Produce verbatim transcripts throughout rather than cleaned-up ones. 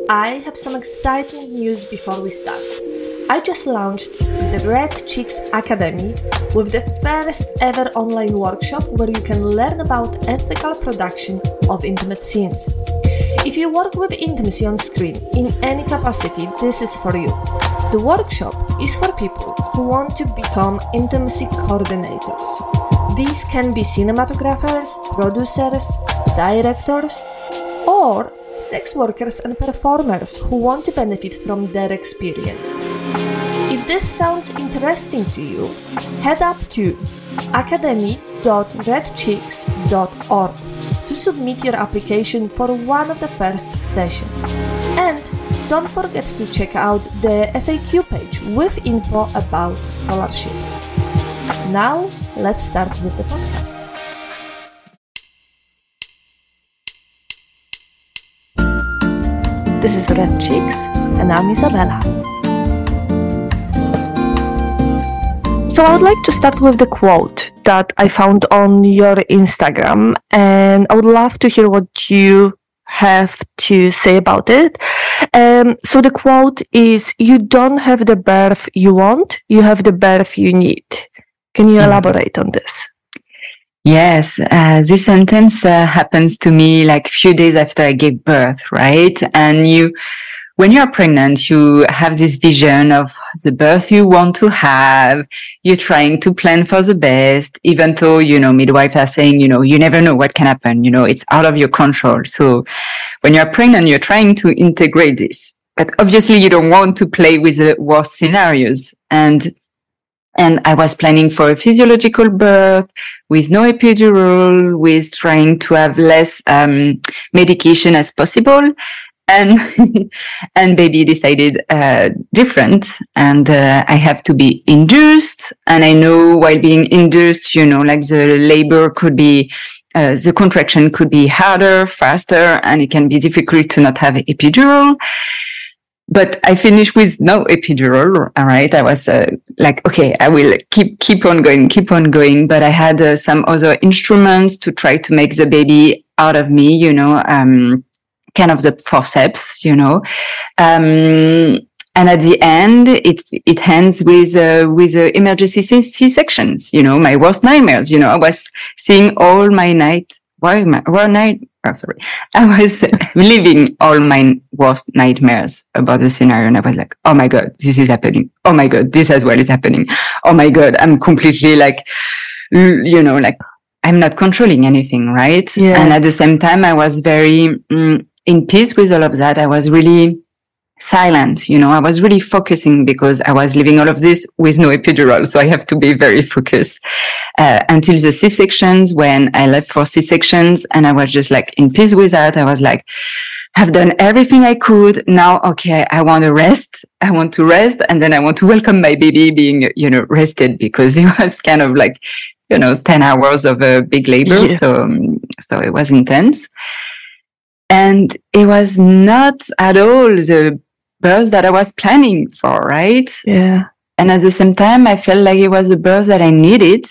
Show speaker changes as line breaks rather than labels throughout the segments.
I have some exciting news before we start. I just launched the Red Chicks Academy with the first ever online workshop where you can learn about ethical production of intimate scenes. If you work with intimacy on screen in any capacity, this is for you. The workshop is for people who want to become intimacy coordinators. These can be cinematographers, producers, directors, or sex workers and performers who want to benefit from their experience. If this sounds interesting to you, head up to academy dot red chicks dot org to submit your application for one of the first sessions. And don't forget to check out the F A Q page with info about scholarships. Now, let's start with the podcast. This is Red Chicks, and I'm Isabella. So I would like to start with the quote that I found on your Instagram, and I would love to hear what you have to say about it. Um, so the quote is, "You don't have the birth you want, you have the birth you need." Can you elaborate on this?
Yes, uh, this sentence uh, happens to me like a few days after I gave birth, right? And you, when you're pregnant, you have this vision of the birth you want to have. You're trying to plan for the best, even though, you know, midwives are saying, you know, you never know what can happen. You know, it's out of your control. So when you're pregnant, you're trying to integrate this, but obviously you don't want to play with the worst scenarios. And And I was planning for a physiological birth with no epidural, with trying to have less um, medication as possible. And and baby decided uh, different. And uh, I have to be induced. And I know while being induced, you know, like the labor could be, uh, the contraction could be harder, faster, and it can be difficult to not have epidural. But I finished with no epidural, all right? I was uh, like, okay, I will keep keep on going, keep on going. But I had uh, some other instruments to try to make the baby out of me, you know, um, kind of the forceps, you know. Um, and at the end, it it ends with uh, with uh, emergency C-sections, you know, my worst nightmares. You know, I was seeing all my night, why my one night. Oh, sorry. I was living all my worst nightmares about the scenario. And I was like, oh my God, this is happening. Oh my God, this as well is happening. Oh my God, I'm completely like, you know, like I'm not controlling anything, right?
Yeah.
And at the same time, I was very mm, in peace with all of that. I was really silent, you know, I was really focusing because I was living all of this with no epidural. So I have to be very focused uh, until the C-sections, when I left for C-sections, and I was just like in peace with that. I was like, I've done everything I could. Now, okay, I want to rest. I want to rest. And then I want to welcome my baby being, you know, rested, because it was kind of like, you know, ten hours of a big labor.
Yeah.
So, um, so it was intense. And it was not at all the birth that I was planning for, right?
Yeah.
And at the same time, I felt like it was a birth that I needed,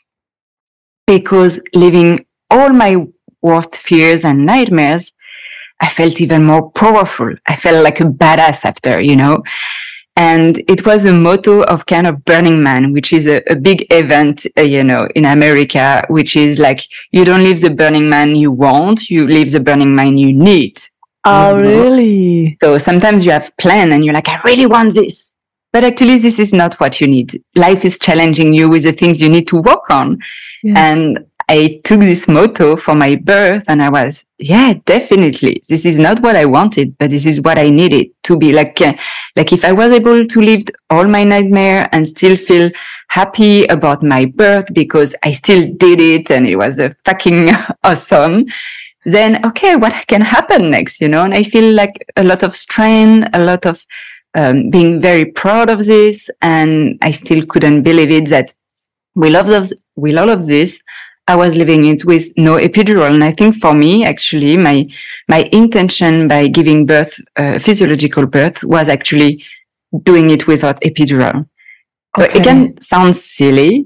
because living all my worst fears and nightmares, I felt even more powerful. I felt like a badass after, you know. And it was a motto of kind of Burning Man, which is a, a big event, uh, you know, in America, which is like, you don't live the Burning Man you want, you live the Burning Man you need.
Oh,
You know?
really?
So sometimes you have plan and you're like, I really want this. But actually, this is not what you need. Life is challenging you with the things you need to work on.
Yeah.
And I took this motto for my birth, and I was, yeah, definitely. This is not what I wanted, but this is what I needed to be like, uh, like if I was able to live all my nightmare and still feel happy about my birth because I still did it and it was uh, fucking awesome, then, okay, what can happen next, you know? And I feel like a lot of strain, a lot of um, being very proud of this. And I still couldn't believe it that with all of, with all of this, I was living it with no epidural. And I think for me, actually, my, my intention by giving birth, uh, physiological birth, was actually doing it without epidural. So
Okay.
again, sounds silly,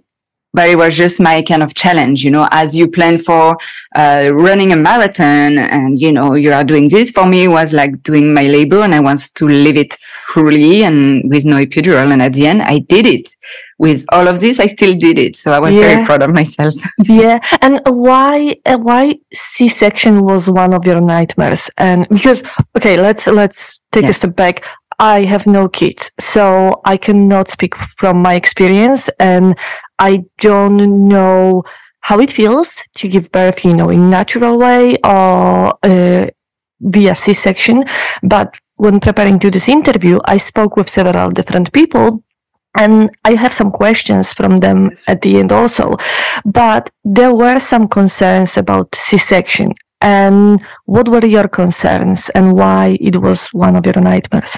but it was just my kind of challenge, you know, as you plan for uh, running a marathon and, you know, you are doing this. For me, it was like doing my labor, and I wanted to live it fully and with no epidural. And at the end, I did it. With all of this, I still did it. So I was yeah. very proud of myself.
Yeah. And why, uh, why C-section was one of your nightmares? And because, okay, let's, let's take yeah. a step back. I have no kids, so I cannot speak from my experience, and I don't know how it feels to give birth, you know, in natural way or uh, via C-section. But when preparing to this interview, I spoke with several different people, and I have some questions from them at the end also. But there were some concerns about C-section. And what were your concerns, and why it was one of your nightmares?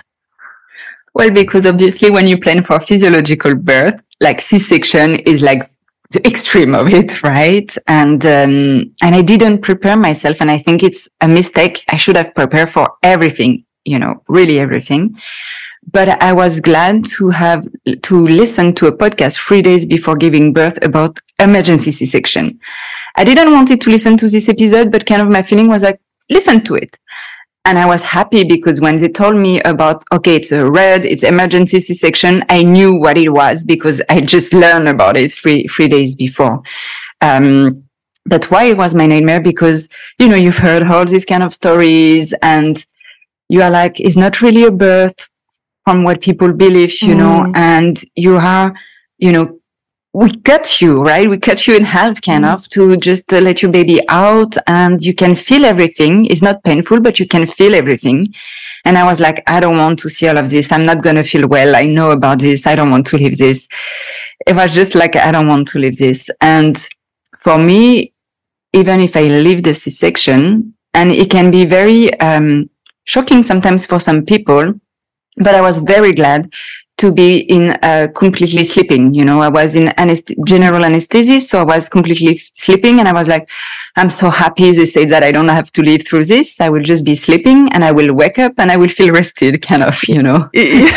Well, because obviously when you plan for physiological birth, like C-section is like the extreme of it, right? And, um, and I didn't prepare myself. And I think it's a mistake. I should have prepared for everything, you know, really everything. But I was glad to have, to listen to a podcast three days before giving birth about emergency C-section. I didn't want it to listen to this episode, but kind of my feeling was like, listen to it. And I was happy because when they told me about, okay, it's a red, it's emergency C-section, I knew what it was because I just learned about it three, three days before. Um, but why it was my nightmare? Because, you know, you've heard all these kind of stories and you are like, it's not really a birth from what people believe, you mm. know, and you are, you know, we cut you, right? We cut you in half kind mm. of to just uh, let your baby out, and you can feel everything. It's not painful, but you can feel everything. And I was like, I don't want to see all of this. I'm not going to feel well. I know about this. I don't want to live this. It was just like, I don't want to live this. And for me, even if I live the C-section, and it can be very um, shocking sometimes for some people, but I was very glad to be in uh, completely sleeping. You know, I was in anest- general anesthesia, so I was completely f- sleeping, and I was like, I'm so happy they say that I don't have to live through this. I will just be sleeping, and I will wake up, and I will feel rested, kind of, you know.
Did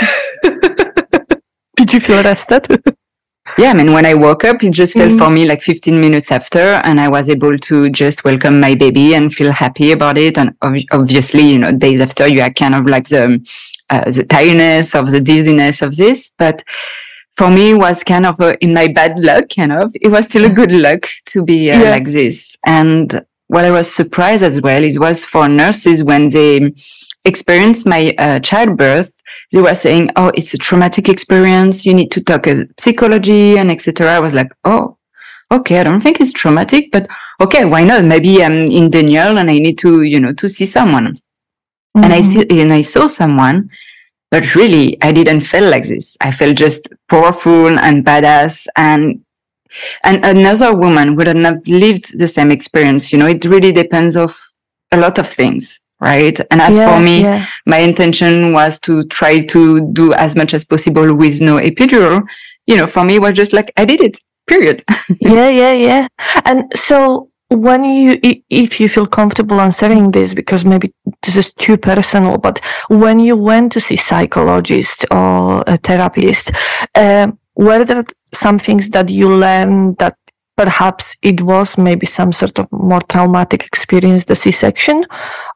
you feel rested?
Yeah, I mean, when I woke up, it just felt mm. for me like fifteen minutes after, and I was able to just welcome my baby and feel happy about it. And ov- obviously, you know, days after, you are kind of like the Uh, the tiredness of the dizziness of this, but for me it was kind of a, in my bad luck, kind of. It was still a good luck to be uh, yeah. like this. And what I was surprised as well, it was for nurses when they experienced my uh, childbirth, they were saying, "Oh, it's a traumatic experience. You need to talk uh, psychology and et cetera" I was like, "Oh, okay. I don't think it's traumatic, but okay, why not? Maybe I'm in denial and I need to, you know, to see someone." Mm-hmm. And I see, and I saw someone, but really, I didn't feel like this. I felt just powerful and badass, and and another woman would have not lived the same experience. You know, it really depends of a lot of things, right? And as yeah, for me, yeah. my intention was to try to do as much as possible with no epidural. You know, for me, it was just like I did it. Period.
yeah, yeah, yeah. And so, when you, if you feel comfortable answering this, because maybe this is too personal, but when you went to see psychologist or a therapist, uh, were there some things that you learned that perhaps it was maybe some sort of more traumatic experience, the C-section,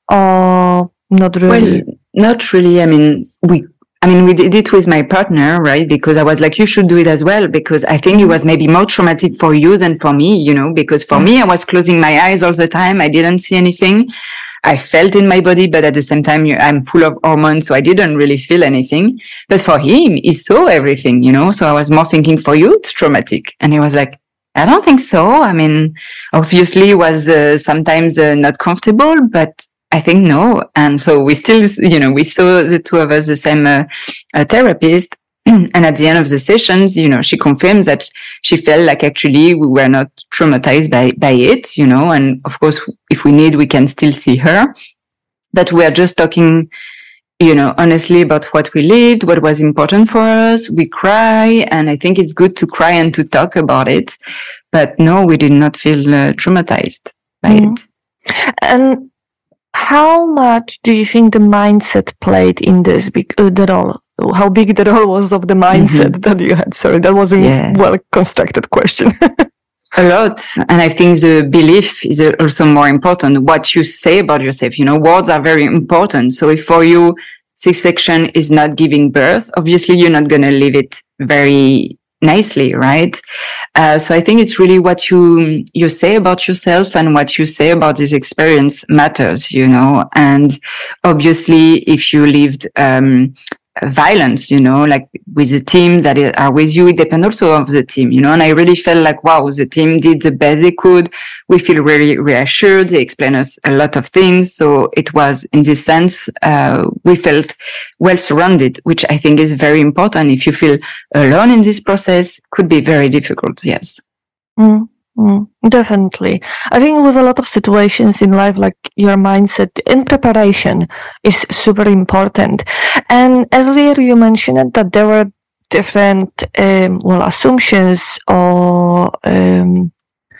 or not really?
Well, not really. I mean, we I mean, we did it with my partner, right? Because I was like, you should do it as well, because I think it was maybe more traumatic for you than for me, you know, because for me, I was closing my eyes all the time. I didn't see anything. I felt in my body, but at the same time, I'm full of hormones, so I didn't really feel anything. But for him, he saw everything, you know, so I was more thinking, for you, it's traumatic. And he was like, I don't think so. I mean, obviously it was uh, sometimes uh, not comfortable, but I think no. And so we still, you know, we saw the two of us, the same uh, uh, therapist. And at the end of the sessions, you know, she confirmed that she felt like actually we were not traumatized by, by it, you know, and of course, if we need, we can still see her. But we are just talking, you know, honestly about what we lived, what was important for us. We cry, and I think it's good to cry and to talk about it. But no, we did not feel uh, traumatized by mm. it.
And how much do you think the mindset played in this uh, the role? how big the role was of the mindset mm-hmm. that you had. Sorry, that was a yeah. well constructed question.
A lot. And I think the belief is also more important. What you say about yourself, you know, words are very important. So if for you, C-section is not giving birth, obviously you're not going to live it very nicely, right? Uh, so I think it's really what you, you say about yourself and what you say about this experience matters, you know, and obviously if you lived, um, violence, you know, like with the team that are with you, it depends also of the team, you know, and I really felt like, wow, the team did the best they could. We feel really reassured. They explain us a lot of things. So it was, in this sense, uh, we felt well surrounded, which I think is very important. If you feel alone in this process, could be very difficult. Yes.
Mm. Mm, definitely. I think with a lot of situations in life, like your mindset and preparation is super important. And earlier you mentioned that there were different, um, well, assumptions or um,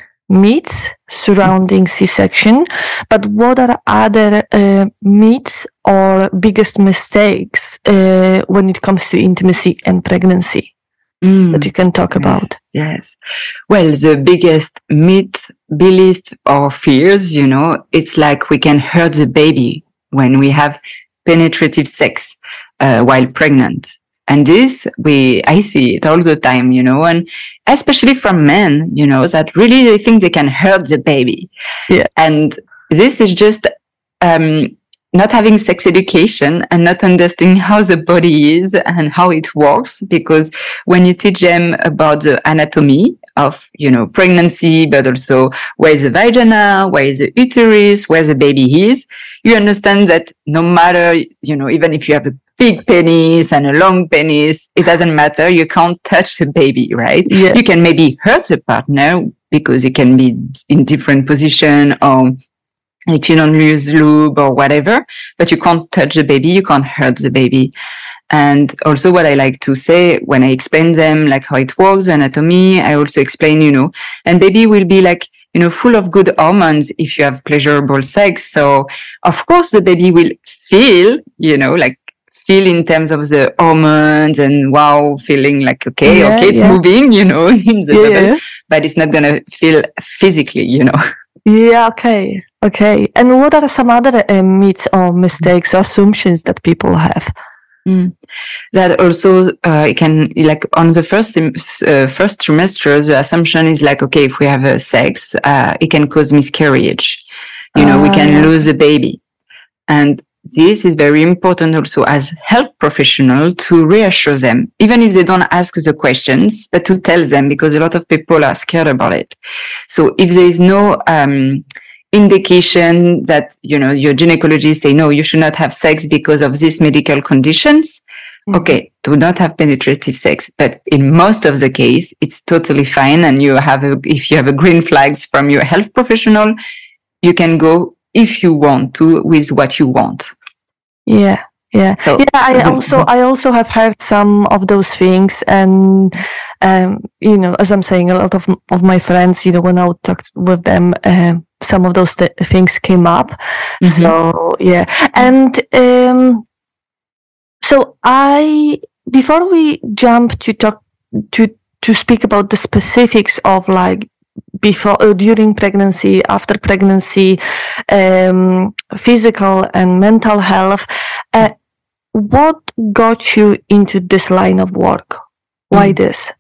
myths surrounding C-section. But what are other uh, myths or biggest mistakes uh, when it comes to intimacy and pregnancy? Mm, that you can talk
yes,
about?
Yes. Well, the biggest myth, belief, or fears, you know, it's like we can hurt the baby when we have penetrative sex uh, while pregnant. And this, we, I see it all the time, you know, and especially from men, you know, that really they think they can hurt the baby.
Yeah.
And this is just, um, not having sex education and not understanding how the body is and how it works. Because when you teach them about the anatomy of, you know, pregnancy, but also where is the vagina, where is the uterus, where the baby is, you understand that no matter, you know, even if you have a big penis and a long penis, it doesn't matter. You can't touch the baby, right?
Yeah.
You can maybe hurt the partner because it can be in different position or if you don't use lube or whatever, but you can't touch the baby, you can't hurt the baby. And also what I like to say when I explain them, like how it works, anatomy, I also explain, you know, and baby will be like, you know, full of good hormones if you have pleasurable sex. So of course the baby will feel, you know, like feel in terms of the hormones and wow, feeling like, okay, yeah, okay, it's yeah. moving, you know, in the
yeah,
level,
yeah.
but it's not going to feel physically, you know.
Yeah, okay. Okay. And what are some other uh, myths or mistakes or assumptions that people have?
Mm. That also uh, it can, like on the first uh, first trimester, the assumption is like, okay, if we have uh, sex, uh, it can cause miscarriage. You know, uh, we can yeah. lose a baby. And this is very important also as health professional to reassure them, even if they don't ask the questions, but to tell them, because a lot of people are scared about it. So if there is no um, indication that, you know, your gynecologist say, no, you should not have sex because of these medical conditions, mm-hmm. okay, do not have penetrative sex. But in most of the case, it's totally fine. And you have a, if you have a green flags from your health professional, you can go if you want to with what you want.
Yeah, yeah, so, yeah. I so also, I also have heard some of those things, and um, you know, as I'm saying, a lot of of my friends, you know, when I talked with them, uh, some of those th- things came up. Mm-hmm. So yeah, and um, so I before we jump to talk to to speak about the specifics of like. Before, uh, during pregnancy, after pregnancy, um, physical and mental health. Uh, what got you into this line of work? Why mm. this?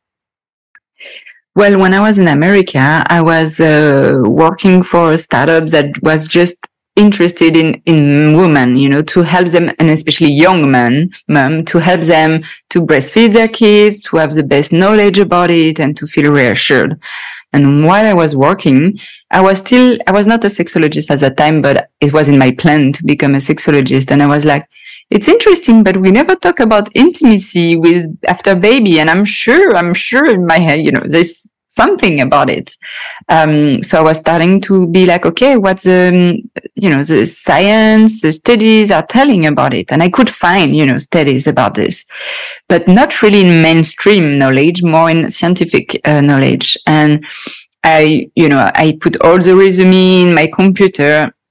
Well, when I was in America, I was uh, working for a startup that was just interested in, in women, you know, to help them, and especially young men, mom, to help them to breastfeed their kids, to have the best knowledge about it, and to feel reassured. And while I was working, I was still, I was not a sexologist at that time, but it was in my plan to become a sexologist. And I was like, it's interesting, but we never talk about intimacy with after baby. And I'm sure, I'm sure in my head, you know, there's something about it. Um, so I was starting to be like, okay, what's the, you know, the science, the studies are telling about it. And I could find, you know, studies about this, but not really in mainstream knowledge, more in scientific uh, knowledge. And I, you know, I put all the resume in my computer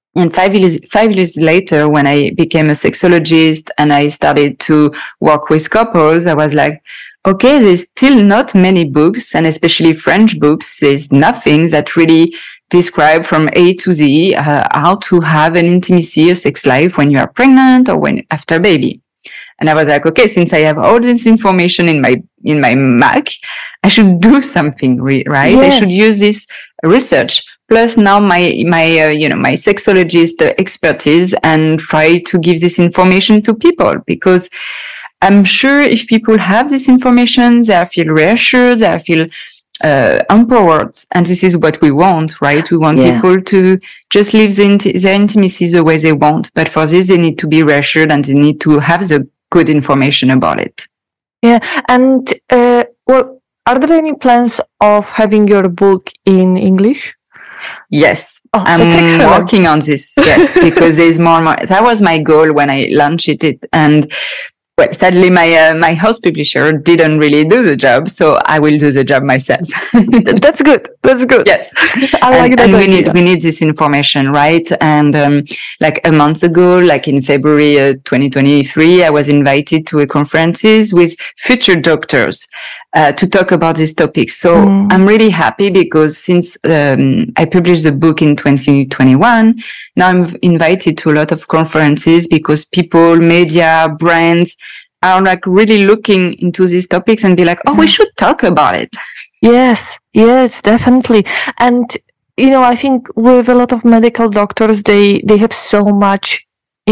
And five years, five years later, when I became a sexologist and I started to work with couples, I was like, okay, there's still not many books, and especially French books. There's nothing that really describe from A to Z uh, how to have an intimacy, a sex life when you are pregnant or when after baby. And I was like, okay, since I have all this information in my in my Mac, I should do something, re- right? Yeah. I should use this research plus now my my uh, you know my sexologist uh, expertise and try to give this information to people, because I'm sure if people have this information, they feel reassured, they feel uh, empowered, and this is what we want, right? We want yeah. people to just live the int- their intimacy the way they want, but for this they need to be reassured and they need to have the good information about it.
Yeah, and uh, well, are there any plans of having your book in English?
Yes.
Oh,
I'm working on this, yes, because there's more and more. That was my goal when I launched it. And well, sadly, my uh, my house publisher didn't really do the job, so I will do the job myself.
That's good. That's good.
Yes,
I like
and,
that.
And we
idea.
need we need this information, right? And um, like a month ago, like in February uh, twenty twenty-three, I was invited to a conferences with future doctors uh, to talk about this topic. So mm. I'm really happy because since um, I published the book in twenty twenty-one, now I'm invited to a lot of conferences because people, media, brands are like really looking into these topics and be like, oh, we should talk about it.
Yes, yes, definitely. And, you know, I think with a lot of medical doctors, they, they have so much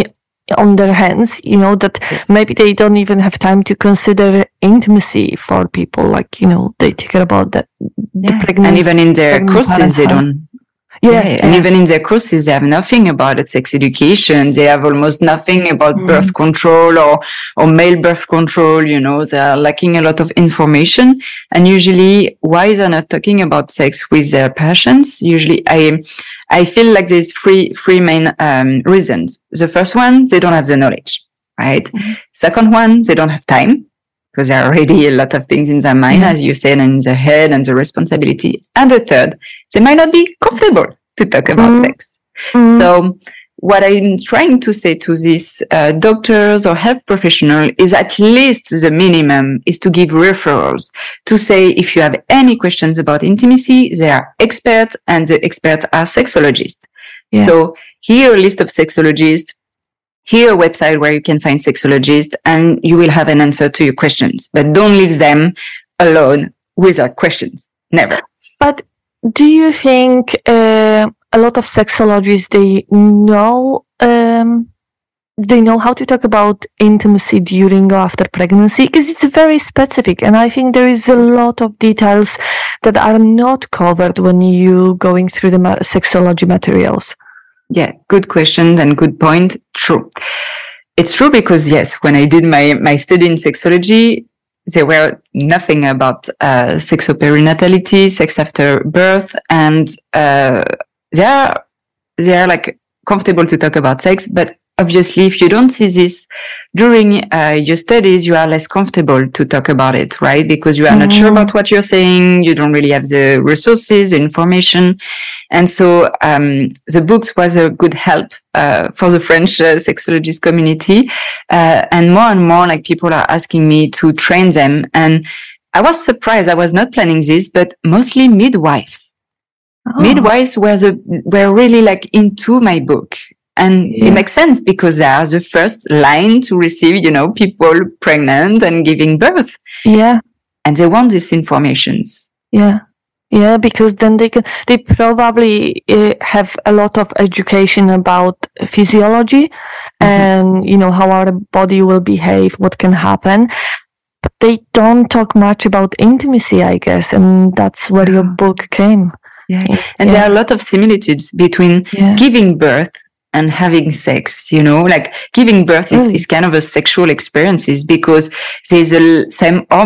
on their hands, you know, that yes. maybe they don't even have time to consider intimacy for people. Like, you know, they take care about that.
Yeah. The pregnancy, and even in their courses, they don't. Yeah, yeah, and yeah. even in their courses, they have nothing about sex education. They have almost nothing about mm. birth control or, or male birth control. You know, they are lacking a lot of information. And usually, why they're not talking about sex with their patients? Usually, I, I feel like there's three, three main um, reasons. The first one, they don't have the knowledge, right? Mm-hmm. Second one, they don't have time, because there are already a lot of things in their mind, yeah. as you said, and in their head and the responsibility. And the third, they might not be comfortable to talk about mm-hmm. sex. Mm-hmm. So what I'm trying to say to these uh, doctors or health professionals is at least the minimum is to give referrals, to say if you have any questions about intimacy, they are experts, and the experts are sexologists. Yeah. So here a list of sexologists, here a website where you can find sexologists, and you will have an answer to your questions. But don't leave them alone without questions. Never.
But do you think uh, a lot of sexologists, they know um, they know how to talk about intimacy during or after pregnancy? Because it's very specific, and I think there is a lot of details that are not covered when you going through the ma- sexology materials.
Yeah, good question and good point. True. It's true because, yes, when I did my, my study in sexology, there were nothing about uh, sexoperinatalité, sex after birth, and uh, they are, they are like comfortable to talk about sex, but obviously, if you don't see this during uh, your studies, you are less comfortable to talk about it, right? Because you are mm-hmm. not sure about what you're saying. You don't really have the resources, the information. And so um, the books was a good help uh, for the French uh, sexologist community. Uh, and more and more, like, people are asking me to train them. And I was surprised. I was not planning this, but mostly midwives. Oh. Midwives were the, were really like into my book. And yeah. it makes sense because they are the first line to receive, you know, people pregnant and giving birth.
Yeah.
And they want these informations.
Yeah. Yeah, because then they can, they probably uh, have a lot of education about physiology mm-hmm. and, you know, how our body will behave, what can happen. But they don't talk much about intimacy, I guess. And that's where your book came.
Yeah. And yeah. there are a lot of similitudes between yeah. giving birth and having sex, you know, like giving birth is, is kind of a sexual experiences because there's the same hormones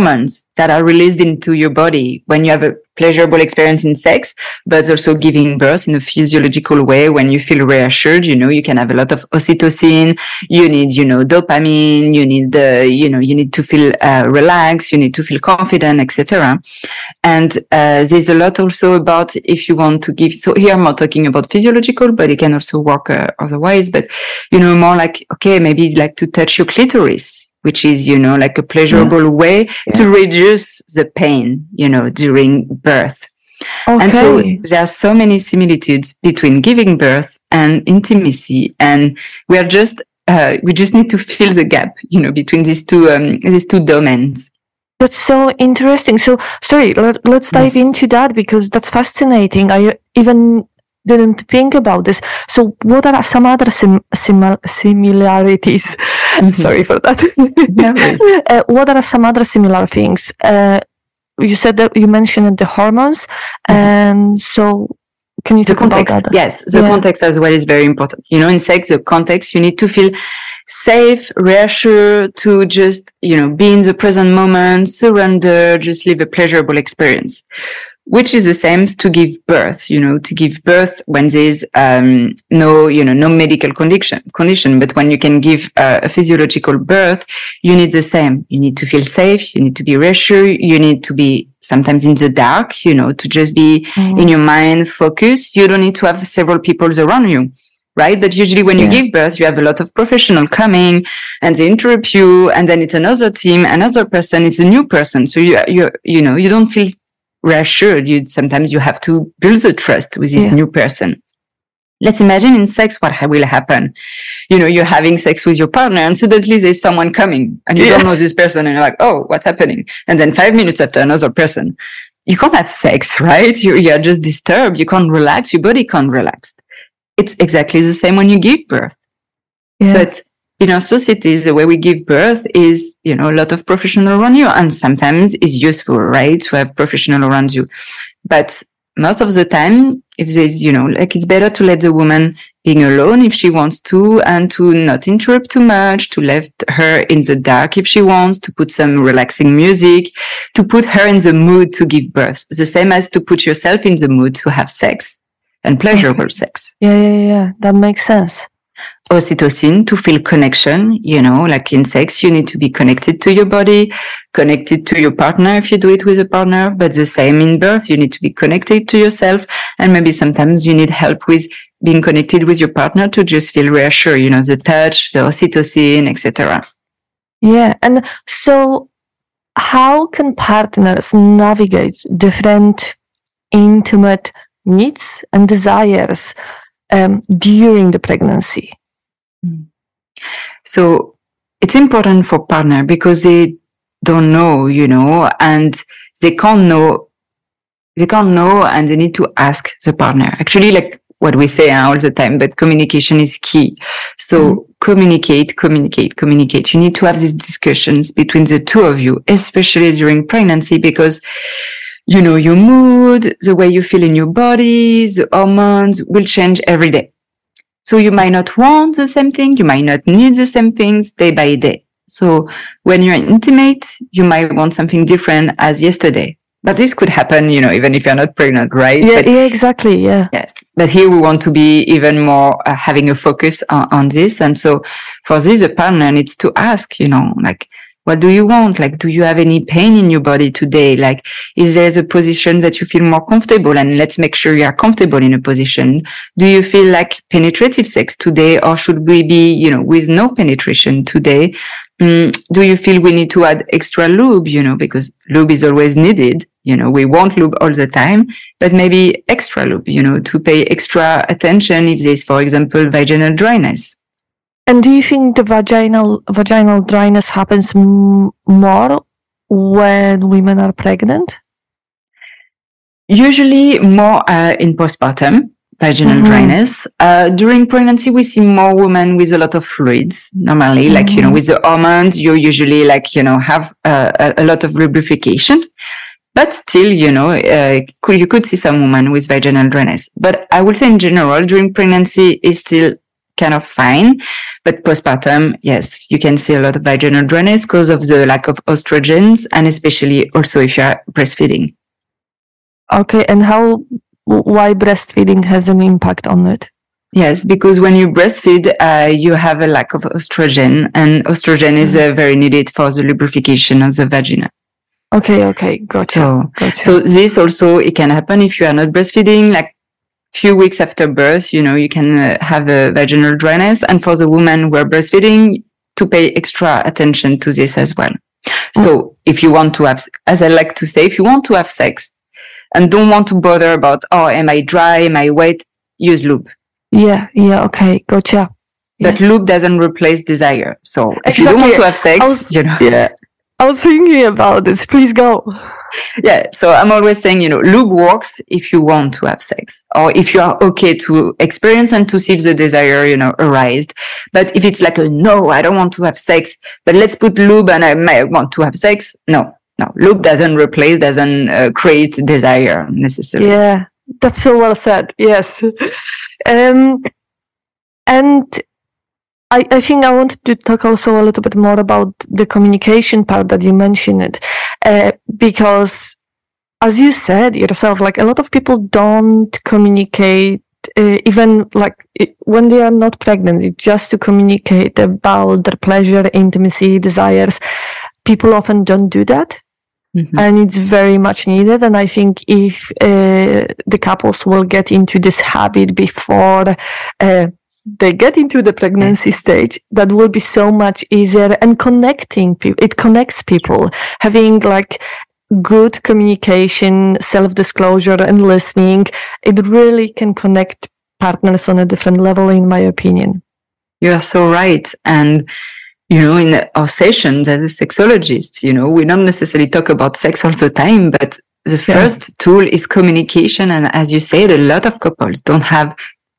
that are released into your body when you have a pleasurable experience in sex, but also giving birth in a physiological way. When you feel reassured, you know, you can have a lot of oxytocin. You need, you know, dopamine. You need the, you know, you need to feel uh, relaxed. You need to feel confident, et cetera. And uh, there's a lot also about if you want to give. So here I'm not talking about physiological, but it can also work uh, otherwise. But you know, more like okay, maybe like to touch your clitoris, which is, you know, like a pleasurable yeah. way yeah. to reduce the pain, you know, during birth. Okay. And so there are so many similitudes between giving birth and intimacy. And we are just, uh, we just need to fill the gap, you know, between these two, um, these two domains.
That's so interesting. So, sorry, let, let's dive yes. into that because that's fascinating. I even didn't think about this. So what are some other sim- sim- similarities? Mm-hmm. Sorry for that. No uh, what are some other similar things? Uh, you said that you mentioned the hormones. Mm-hmm. And so can you
the
talk
context,
about that?
Yes, the yeah. context as well is very important. You know, in sex, the context, you need to feel safe, reassured to just, you know, be in the present moment, surrender, just live a pleasurable experience. Which is the same to give birth, you know, to give birth when there's um, no, you know, no medical condition, condition. But when you can give uh, a physiological birth, you need the same. You need to feel safe. You need to be reassured. You need to be sometimes in the dark, you know, to just be mm. in your mind focused. You don't need to have several people around you, right? But usually when yeah. you give birth, you have a lot of professionals coming and they interrupt you. And then it's another team, another person. It's a new person. So you, you, you know, you don't feel reassured. You sometimes you have to build the trust with this yeah. new person. Let's imagine in sex what will happen. You know, you're having sex with your partner and suddenly there's someone coming and you yeah. don't know this person and you're like, oh, what's happening? And then five minutes after another person. You can't have sex, right? You, you're just disturbed. You can't relax. Your body can't relax. It's exactly the same when you give birth. Yeah. But in our societies, the way we give birth is, you know, a lot of professional around you. And sometimes it's useful, right, to have professional around you. But most of the time, if there's, you know, like it's better to let the woman being alone if she wants to and to not interrupt too much, to let her in the dark if she wants, to put some relaxing music, to put her in the mood to give birth. The same as to put yourself in the mood to have sex and pleasurable okay. sex.
Yeah, yeah, yeah. That makes sense.
Oxytocin to feel connection, you know, like in sex, you need to be connected to your body, connected to your partner if you do it with a partner, but the same in birth, you need to be connected to yourself. And maybe sometimes you need help with being connected with your partner to just feel reassured, you know, the touch, the oxytocin, et cetera.
Yeah. And so how can partners navigate different intimate needs and desires um, during the pregnancy?
So it's important for partner because they don't know, you know, and they can't know, they can't know and they need to ask the partner. Actually, like what we say all the time, but communication is key. So mm-hmm. communicate, communicate, communicate. You need to have these discussions between the two of you, especially during pregnancy, because you know, your mood, the way you feel in your body, the hormones will change every day. So you might not want the same thing. You might not need the same things day by day. So when you're intimate, you might want something different as yesterday. But this could happen, you know, even if you're not pregnant, right?
Yeah,
but,
yeah, exactly. Yeah.
Yes. But here we want to be even more uh, having a focus on, on this. And so for this, a partner needs to ask, you know, like, what do you want? Like, do you have any pain in your body today? Like, is there a position that you feel more comfortable? And let's make sure you are comfortable in a position. Do you feel like penetrative sex today? Or should we be, you know, with no penetration today? Mm, do you feel we need to add extra lube? You know, because lube is always needed. You know, we want lube all the time, but maybe extra lube, you know, to pay extra attention if there's, for example, vaginal dryness.
And do you think the vaginal vaginal dryness happens m- more when women are pregnant?
Usually more uh, in postpartum, vaginal mm-hmm. dryness. Uh, during pregnancy, we see more women with a lot of fluids. Normally, mm-hmm. like, you know, with the hormones, you usually like, you know, have uh, a, a lot of lubrication. But still, you know, uh, could, you could see some women with vaginal dryness. But I would say in general, during pregnancy, is still kind of fine. But postpartum, yes, you can see a lot of vaginal dryness because of the lack of estrogens, and especially also if you're breastfeeding.
Okay, and how, why breastfeeding has an impact on it?
Yes, because when you breastfeed, uh, you have a lack of estrogen, and estrogen is uh, very needed for the lubrification of the vagina.
Okay, okay, gotcha.
So,
gotcha.
so this also, it can happen if you are not breastfeeding, like few weeks after birth, you know, you can uh, have a vaginal dryness. And for the women who are breastfeeding, to pay extra attention to this as well. Mm. So if you want to have, as I like to say, if you want to have sex and don't want to bother about, oh, am I dry? Am I wet? Use lube.
Yeah, yeah, okay, gotcha.
But
yeah.
lube doesn't replace desire. So if
exactly.
you don't want to have sex,
was,
you know.
Yeah. I was thinking about this. Please go.
Yeah. So I'm always saying, you know, lube works if you want to have sex, or if you are okay to experience and to see if the desire, you know, arised. But if it's like a no, I don't want to have sex, but let's put lube and I might want to have sex. No, no, lube doesn't replace, doesn't uh, create desire necessarily.
Yeah, that's so well said. Yes. um, and I, I think I wanted to talk also a little bit more about the communication part that you mentioned, uh, because as you said yourself, like a lot of people don't communicate, uh, even like it, when they are not pregnant, it's just to communicate about their pleasure, intimacy, desires. People often don't do that. Mm-hmm. And it's very much needed. And I think if uh, the couples will get into this habit before uh, they get into the pregnancy stage, that will be so much easier. And connecting people, it connects people. Having like good communication, self-disclosure and listening, it really can connect partners on a different level, in my opinion.
You are so right. And you know, in our sessions as a sexologist, you know, we don't necessarily talk about sex all the time, but the first yeah. tool is communication. And as you said, a lot of couples don't have,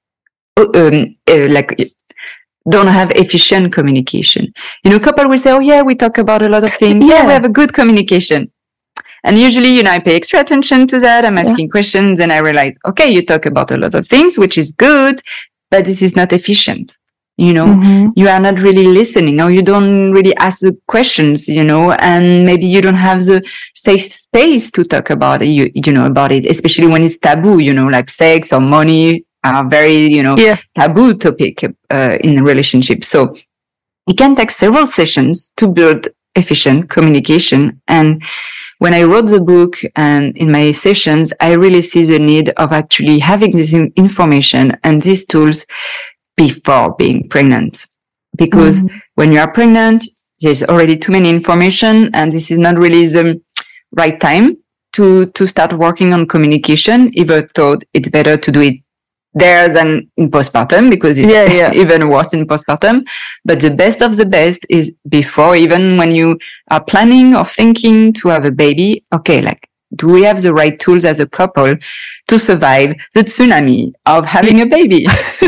um, uh, like, don't have efficient communication. You know, couple will say, oh yeah, we talk about a lot of things. Yeah, yeah we have a good communication. And usually, you know, I pay extra attention to that. I'm asking yeah. questions and I realize, okay, you talk about a lot of things, which is good, but this is not efficient. You know, mm-hmm. you are not really listening, or you don't really ask the questions, you know, and maybe you don't have the safe space to talk about it, you, you know, about it, especially when it's taboo, you know, like sex or money are very, you know, yeah. taboo topic uh, in a relationship. So it can take several sessions to build efficient communication. And when I wrote the book and in my sessions, I really see the need of actually having this information and these tools before being pregnant, because mm-hmm. when you are pregnant, there's already too many information, and this is not really the right time to to start working on communication. Even though it's better to do it there than in postpartum, because it's yeah, yeah. even worse in postpartum. But the best of the best is before, even when you are planning or thinking to have a baby. Okay, like, do we have the right tools as a couple to survive the tsunami of having a baby?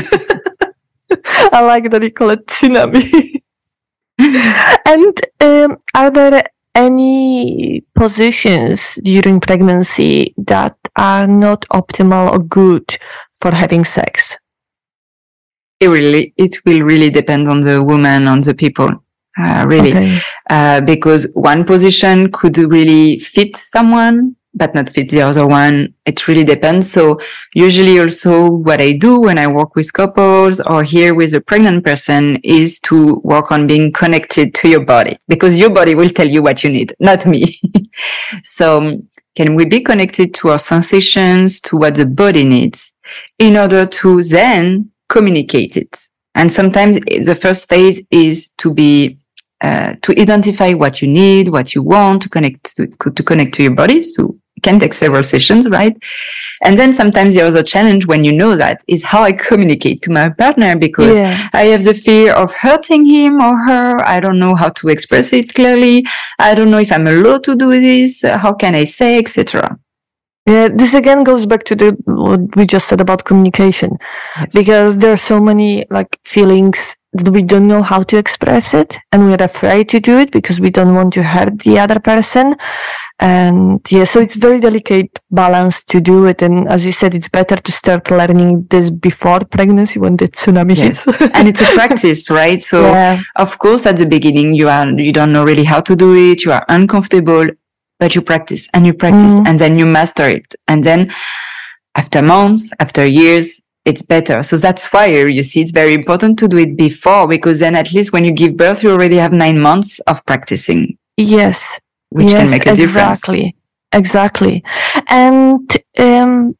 I like that you call it tsunami. And um, are there any positions during pregnancy that are not optimal or good for having sex?
It really, it will really depend on the woman, on the people, uh, really, okay. uh, because one position could really fit someone, but not fit the other one. It really depends. So usually also what I do when I work with couples or here with a pregnant person is to work on being connected to your body, because your body will tell you what you need, not me. So can we be connected to our sensations, to what the body needs, in order to then communicate it? And sometimes the first phase is to be uh, to identify what you need, what you want, to connect to, to connect to your body. So it can take several sessions, right? And then sometimes the other challenge when you know that is how I communicate to my partner, because yeah. I have the fear of hurting him or her. I don't know how to express it clearly. I don't know if I'm allowed to do this. How can I say, et cetera.
Yeah, this again goes back to the what we just said about communication, yes. because there are so many like feelings that we don't know how to express it, and we're afraid to do it because we don't want to hurt the other person. And yeah, so it's very delicate balance to do it. And as you said, it's better to start learning this before pregnancy when the tsunami
Yes.
hits.
And it's a practice, right? So
Yeah.
of course, at the beginning, you are, you don't know really how to do it. You are uncomfortable, but you practice and you practice
Mhm.
and then you master it. And then after months, after years, it's better. So that's why you see it's very important to do it before, because then at least when you give birth, you already have nine months of practicing,
Yes.
which
yes,
can make a difference.
exactly. Exactly. And um,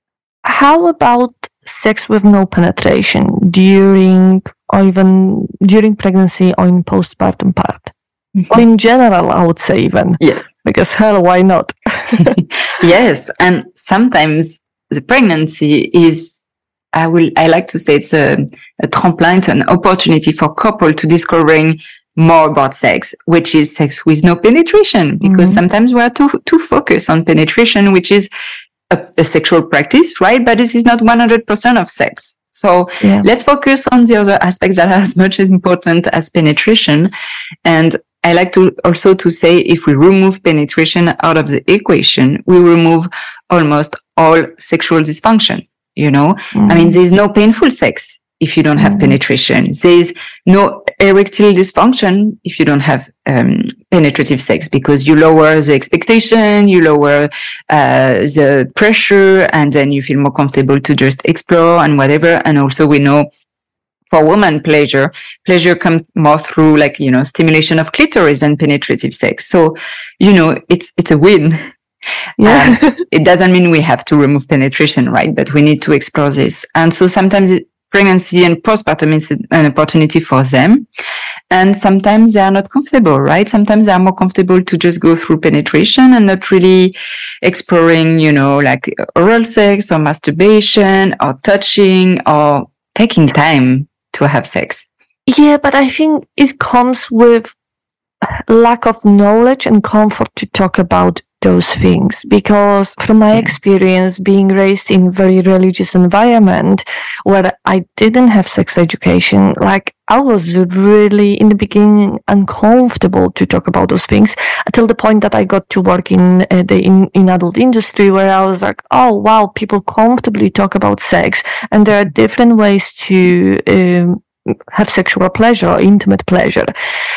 how about sex with no penetration during or even during pregnancy or in postpartum part? Or in general, I would say even.
Yes.
Because hell, why not?
Yes. And sometimes the pregnancy is, I will, I like to say it's a, a trampoline, it's an opportunity for couple to discovering more about sex, which is sex with no penetration, because
Mhm.
sometimes we are too, too focused on penetration, which is a, a sexual practice, right? But this is not one hundred percent of sex. So
Yeah.
let's focus on the other aspects that are as much as important as penetration. And I like to also to say, if we remove penetration out of the equation, we remove almost all sexual dysfunction. You know,
Mhm.
I mean, there's no painful sex if you don't have
Mhm.
penetration. There's no erectile dysfunction if you don't have um, penetrative sex, because you lower the expectation, you lower uh, the pressure, and then you feel more comfortable to just explore and whatever. And also we know for women, pleasure, pleasure comes more through like, you know, stimulation of clitoris and penetrative sex. So, you know, it's, it's a win.
Yeah.
Um, it doesn't mean we have to remove penetration, right? But we need to explore this. And so sometimes it, pregnancy and postpartum is an opportunity for them. And sometimes they are not comfortable, right? Sometimes they are more comfortable to just go through penetration and not really exploring, you know, like oral sex or masturbation or touching or taking time to have sex.
Yeah, but I think it comes with lack of knowledge and comfort to talk about those things, because from my
Yeah.
experience being raised in very religious environment where I didn't have sex education, like I was really in the beginning uncomfortable to talk about those things until the point that I got to work in uh, the in, in adult industry, where I was like, oh wow, people comfortably talk about sex and there are different ways to um, have sexual pleasure or intimate pleasure.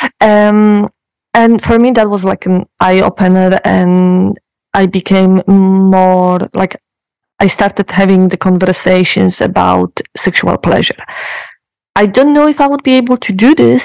Um, and for me, that was like an eye opener, and I became more like, I started having the conversations about sexual pleasure. I don't know if I would be able to do this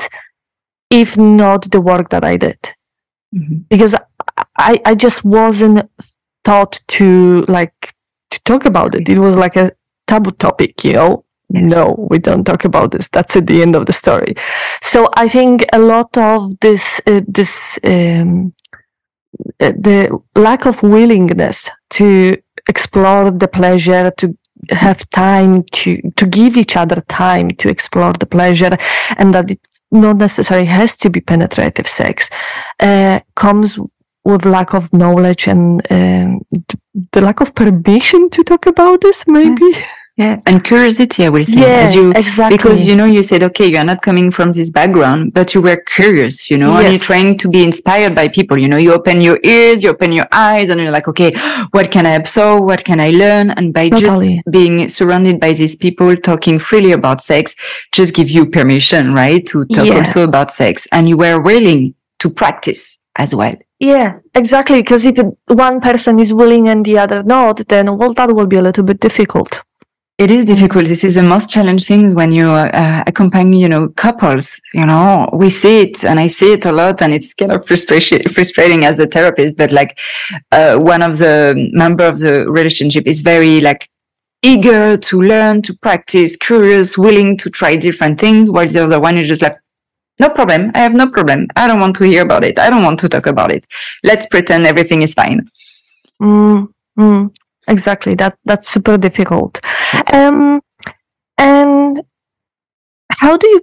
if not the work that I did,
Mm-hmm.
because I, I just wasn't taught to like to talk about it. It was like a taboo topic, you know.
Yes.
No, we don't talk about this. That's at the end of the story. So I think a lot of this, uh, this, um, uh, the lack of willingness to explore the pleasure, to have time to, to give each other time to explore the pleasure, and that it not necessarily has to be penetrative sex, uh, comes with lack of knowledge and um, the lack of permission to talk about this, maybe.
Yeah, and curiosity, I will say,
Yeah,
as you,
exactly.
because you know, you said, okay, you are not coming from this background, but you were curious, you know, and
Yes.
you're trying to be inspired by people. You know, you open your ears, you open your eyes, and you're like, okay, what can I absorb? What can I learn? And by
Totally.
just being surrounded by these people talking freely about sex, just give you permission, right, to talk
Yeah.
also about sex, and you were willing to practice as well.
Yeah, exactly. Because if one person is willing and the other not, then well, that will be a little bit difficult.
It is difficult. This is the most challenging things when you uh, accompany, you know, couples. You know, we see it, and I see it a lot, and it's kind of frustration, frustrating as a therapist. But like, uh, one of the member of the relationship is very like eager to learn, to practice, curious, willing to try different things, while the other one is just like, no problem. I have no problem. I don't want to hear about it. I don't want to talk about it. Let's pretend everything is fine.
Mm, mm, exactly. That that's super difficult. Um, and how do you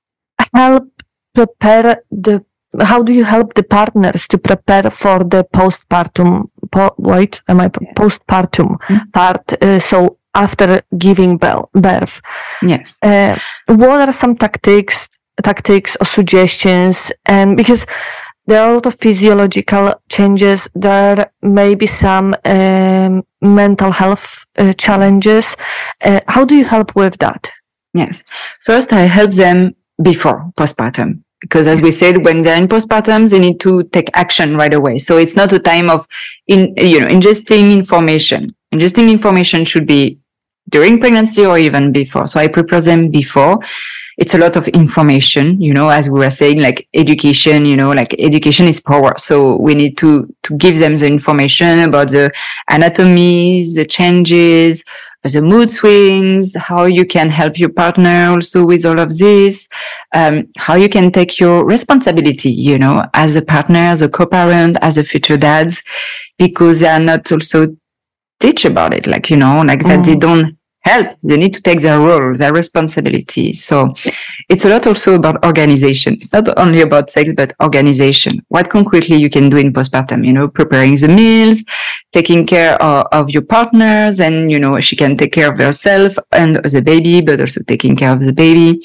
help prepare the? How do you help the partners to prepare for the postpartum? Po, wait, am I
Yeah.
postpartum
Mm.
part? Uh, so after giving bel- birth,
Yes.
uh, what are some tactics? tactics or suggestions? And because there are a lot of physiological changes. There may be some um, mental health uh, challenges. Uh, how do you help with that?
Yes. First, I help them before postpartum. Because as we said, when they're in postpartum, they need to take action right away. So it's not a time of, in you know, ingesting information. Ingesting information should be during pregnancy or even before. So I prepare them before. It's a lot of information, you know, as we were saying, like education, you know, like education is power. So we need to, to give them the information about the anatomy, the changes, the mood swings, how you can help your partner also with all of this, um, how you can take your responsibility, you know, as a partner, as a co-parent, as a future dads, because they are not also teach about it, like, you know, like mm. that they don't help. They need to take their role, their responsibility. So it's a lot also about organization. It's not only about sex, but organization. What concretely you can do in postpartum, you know, preparing the meals, taking care of, of your partners, and, you know, she can take care of herself and the baby, but also taking care of the baby.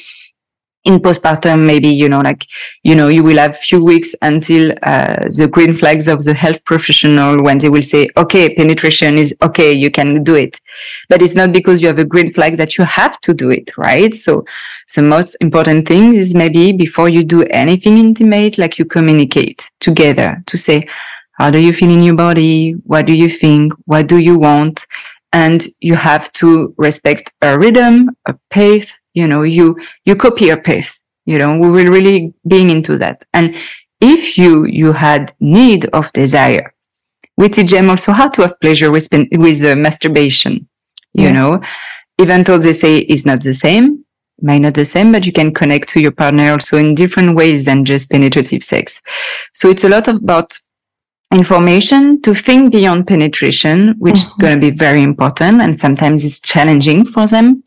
In postpartum, maybe, you know, like, you know, you will have few weeks until uh, the green flags of the health professional when they will say, okay, penetration is okay, you can do it. But it's not because you have a green flag that you have to do it, right? So the most important thing is maybe before you do anything intimate, like you communicate together to say, how do you feel in your body? What do you think? What do you want? And you have to respect a rhythm, a pace. You know, you, you copy a pace, you know, we will really being into that. And if you, you had need of desire, we teach them also how to have pleasure with, with uh, masturbation, you yeah. know, even though they say it's not the same, might not the same, but you can connect to your partner also in different ways than just penetrative sex. So it's a lot about information to think beyond penetration, which mm-hmm. is going to be very important. And sometimes it's challenging for them.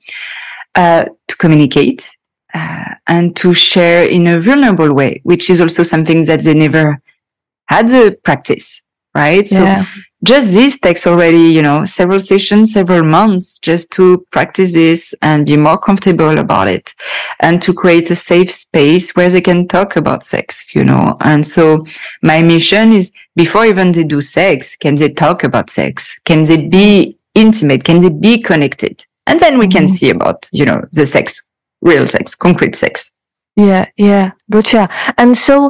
Uh, to communicate uh, and to share in a vulnerable way, which is also something that they never had the practice, right?
Yeah.
So just this takes already, you know, several sessions, several months just to practice this and be more comfortable about it and to create a safe space where they can talk about sex, you know. And so my mission is before even they do sex, can they talk about sex? Can they be intimate? Can they be connected? And then we can see about, you know, the sex, real sex, concrete sex.
Yeah, yeah, gotcha. And so,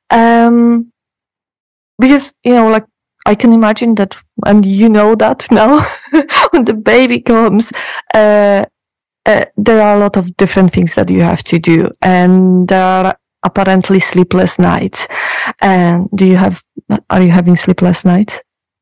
um, because, you know, like, I can imagine that, and you know that now, when the baby comes, uh, uh, there are a lot of different things that you have to do. And there are apparently sleepless nights. And do you have, are you having sleepless nights?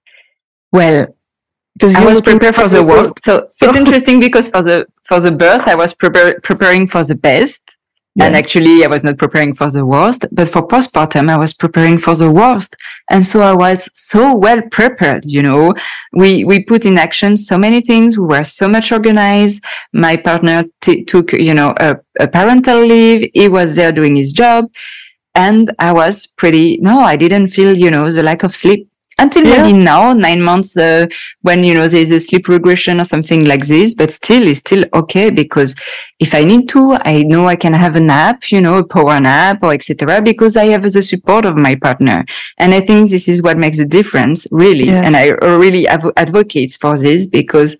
Well, Because I was prepared for the worst. So it's interesting because for the for the birth, I was prepare, preparing for the best. Yeah. And actually, I was not preparing for the worst. But for postpartum, I was preparing for the worst. And so I was so well prepared, you know. We we put in action so many things. We were so much organized. My partner t- took, you know, a, a parental leave. He was there doing his job. And I was pretty, no, I didn't feel, you know, the lack of sleep. Until yeah. maybe now, nine months, uh, when, you know, there's a sleep regression or something like this, but still, it's still okay because if I need to, I know I can have a nap, you know, a power nap or et cetera because I have the support of my partner. And I think this is what makes a difference, really. Yes. And I really av- advocate for this because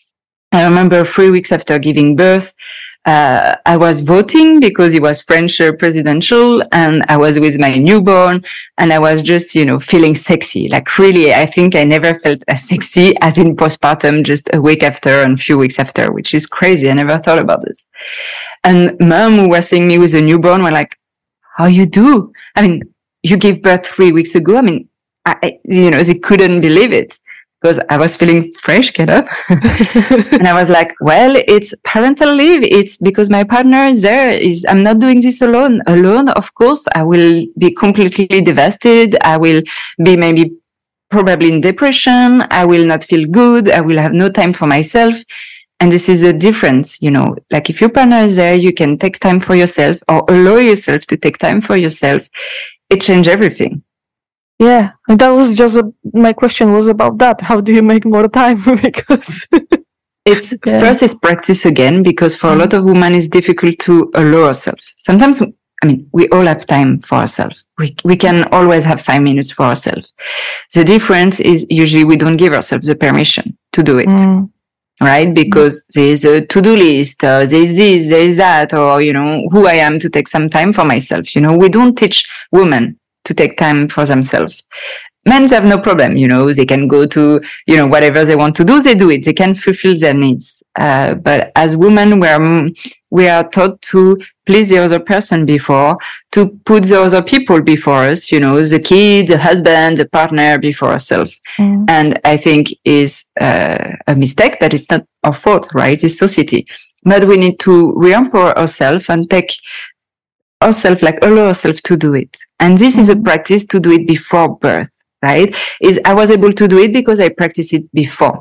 I remember three weeks after giving birth, Uh, I was voting because it was French uh, presidential and I was with my newborn and I was just, you know, feeling sexy. Like really, I think I never felt as sexy as in postpartum just a week after and a few weeks after, which is crazy. I never thought about this. And mom who was seeing me with a newborn were like, how you do? I mean, you gave birth three weeks ago. I mean, I, you know, they couldn't believe it. Because I was feeling fresh, get up. And I was like, well, it's parental leave. It's because my partner is there. Is I'm not doing this alone. Alone, of course, I will be completely devastated. I will be maybe probably in depression. I will not feel good. I will have no time for myself. And this is a difference, you know, like if your partner is there, you can take time for yourself or allow yourself to take time for yourself. It changes everything.
Yeah, and that was just a, my question was about that. How do you make more time? Because
it's yeah. first is practice again, because for a lot of women it's difficult to allow ourselves. Sometimes I mean, we all have time for ourselves. We, we can always have five minutes for ourselves. The difference is usually we don't give ourselves the permission to do it. Mm. Right? Because mm. there's a to-do list, uh, there's this, there's that, or, you know, who I am to take some time for myself. You know, we don't teach women to take time for themselves. Men have no problem, you know, they can go to, you know, whatever they want to do, they do it. They can fulfill their needs. Uh, but as women, we are, we are taught to please the other person before, to put the other people before us, you know, the kid, the husband, the partner before ourselves. Mm. And I think is uh, a mistake, but it's not our fault, right? It's society. But we need to re-empower ourselves and take ourselves, like allow ourselves to do it. And this mm. is a practice to do it before birth, right? Is I was able to do it because I practiced it before.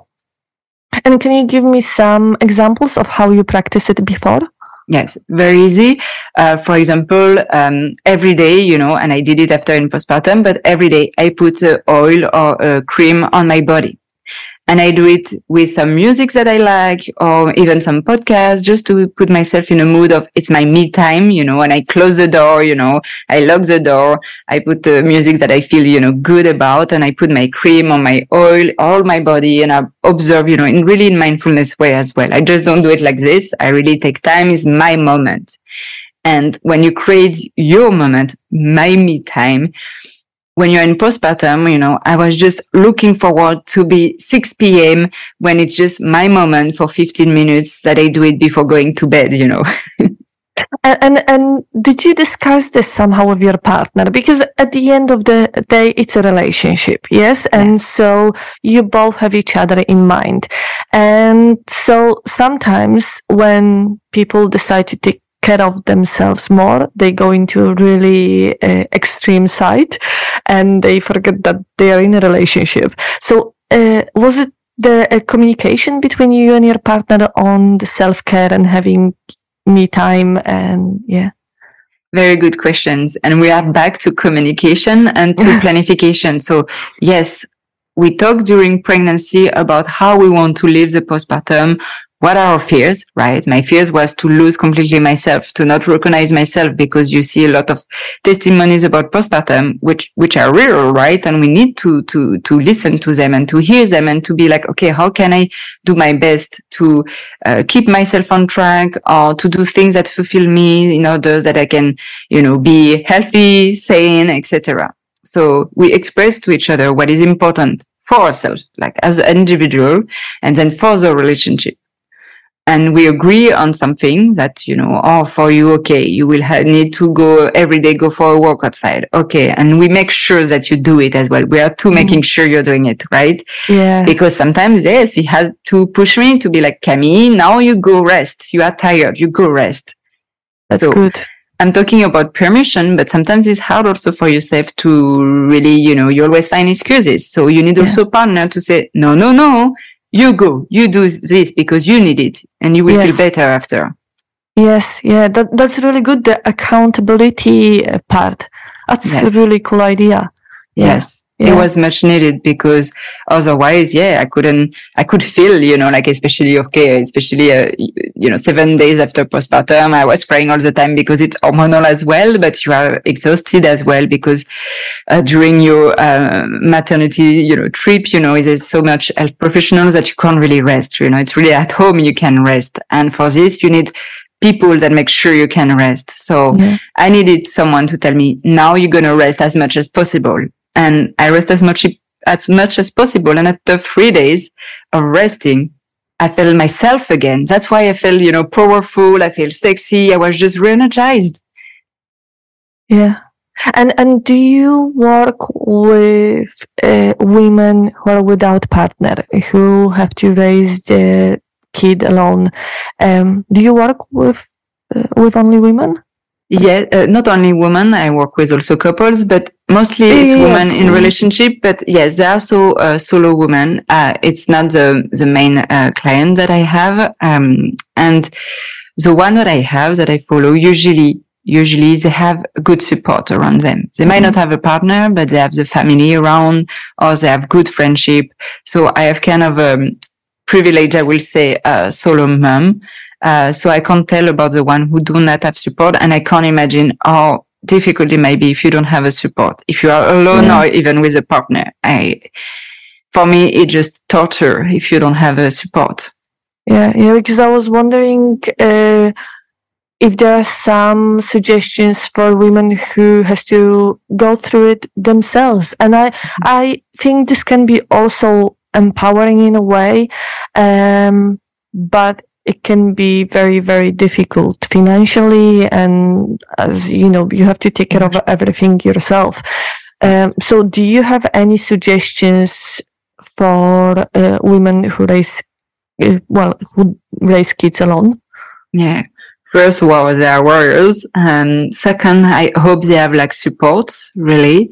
And can you give me some examples of how you practice it before?
Yes, very easy. Uh, for example, um, every day, you know, and I did it after in postpartum, but every day I put uh, oil or uh, cream on my body. And I do it with some music that I like, or even some podcasts, just to put myself in a mood of it's my me time, you know, and I close the door, you know, I lock the door, I put the music that I feel, you know, good about, and I put my cream on my oil, all my body, and I observe, you know, in really in mindfulness way as well. I just don't do it like this. I really take time. It's my moment. And when you create your moment, my me time, when you're in postpartum, you know, I was just looking forward to be six p.m. when it's just my moment for fifteen minutes that I do it before going to bed, you know.
and, and and did you discuss this somehow with your partner? Because at the end of the day, it's a relationship, yes? And yes. So you both have each other in mind. And so sometimes when people decide to take care of themselves more, they go into a really uh, extreme side and they forget that they are in a relationship. So uh, was it the uh, communication between you and your partner on the self-care and having me time? And yeah,
very good questions. And we are back to communication and to planification. So yes, we talked during pregnancy about how we want to live the postpartum. What are our fears, right? My fears was to lose completely myself, to not recognize myself, because you see a lot of testimonies about postpartum, which, which are real, right? And we need to, to, to listen to them and to hear them and to be like, okay, how can I do my best to uh, keep myself on track, or to do things that fulfill me in order that I can, you know, be healthy, sane, et cetera. So we express to each other what is important for ourselves, like as an individual, and then for the relationship. And we agree on something that, you know, oh, for you, okay, you will ha- need to go every day, go for a walk outside. Okay. And we make sure that you do it as well. We are two mm. making sure you're doing it, right?
Yeah.
Because sometimes, yes, he had to push me to be like, Camille, now you go rest. You are tired. You go rest.
That's so, good.
I'm talking about permission, but sometimes it's hard also for yourself to really, you know, you always find excuses. So you need yeah. also a partner to say, no, no, no. You go, you do this because you need it, and you will yes. feel better after.
Yes, yeah, that that's really good. The accountability part. That's yes. a really cool idea.
Yeah. Yes. Yeah. It was much needed, because otherwise, yeah, I couldn't, I could feel, you know, like, especially, okay, especially, uh, you know, seven days after postpartum, I was crying all the time because it's hormonal as well, but you are exhausted as well, because uh, during your uh, maternity, you know, trip, you know, there's so much health professionals that you can't really rest, you know, it's really at home you can rest. And for this, you need people that make sure you can rest. So yeah. I needed someone to tell me, now you're going to rest as much as possible. And I rest as much as much as possible. And after three days of resting, I felt myself again. That's why I felt, you know, powerful. I feel sexy. I was just re-energized.
Yeah. And and do you work with uh, women who are without partner, who have to raise the kid alone? Um, do you work with uh, with only women?
Yeah, uh, not only women. I work with also couples, but mostly it's yeah. women in relationship. But yes, there are also uh, solo women. Uh, it's not the the main uh, client that I have. Um, and the one that I have that I follow, usually, usually they have good support around them. They mm-hmm. might not have a partner, but they have the family around, or they have good friendship. So I have kind of a privilege, I will say, a solo mom. Uh, so I can't tell about the one who do not have support, and I can't imagine how difficult it may be if you don't have a support. If you are alone yeah. or even with a partner, I, for me, it just torture if you don't have a support.
Yeah, yeah, because I was wondering uh, if there are some suggestions for women who has to go through it themselves. And I, I think this can be also empowering in a way, um, but it can be very, very difficult financially. And as you know, you have to take care of everything yourself. Um, so do you have any suggestions for uh, women who raise, uh, well, who raise kids alone?
Yeah. First, wow, they are warriors. Um, second, I hope they have like support, really.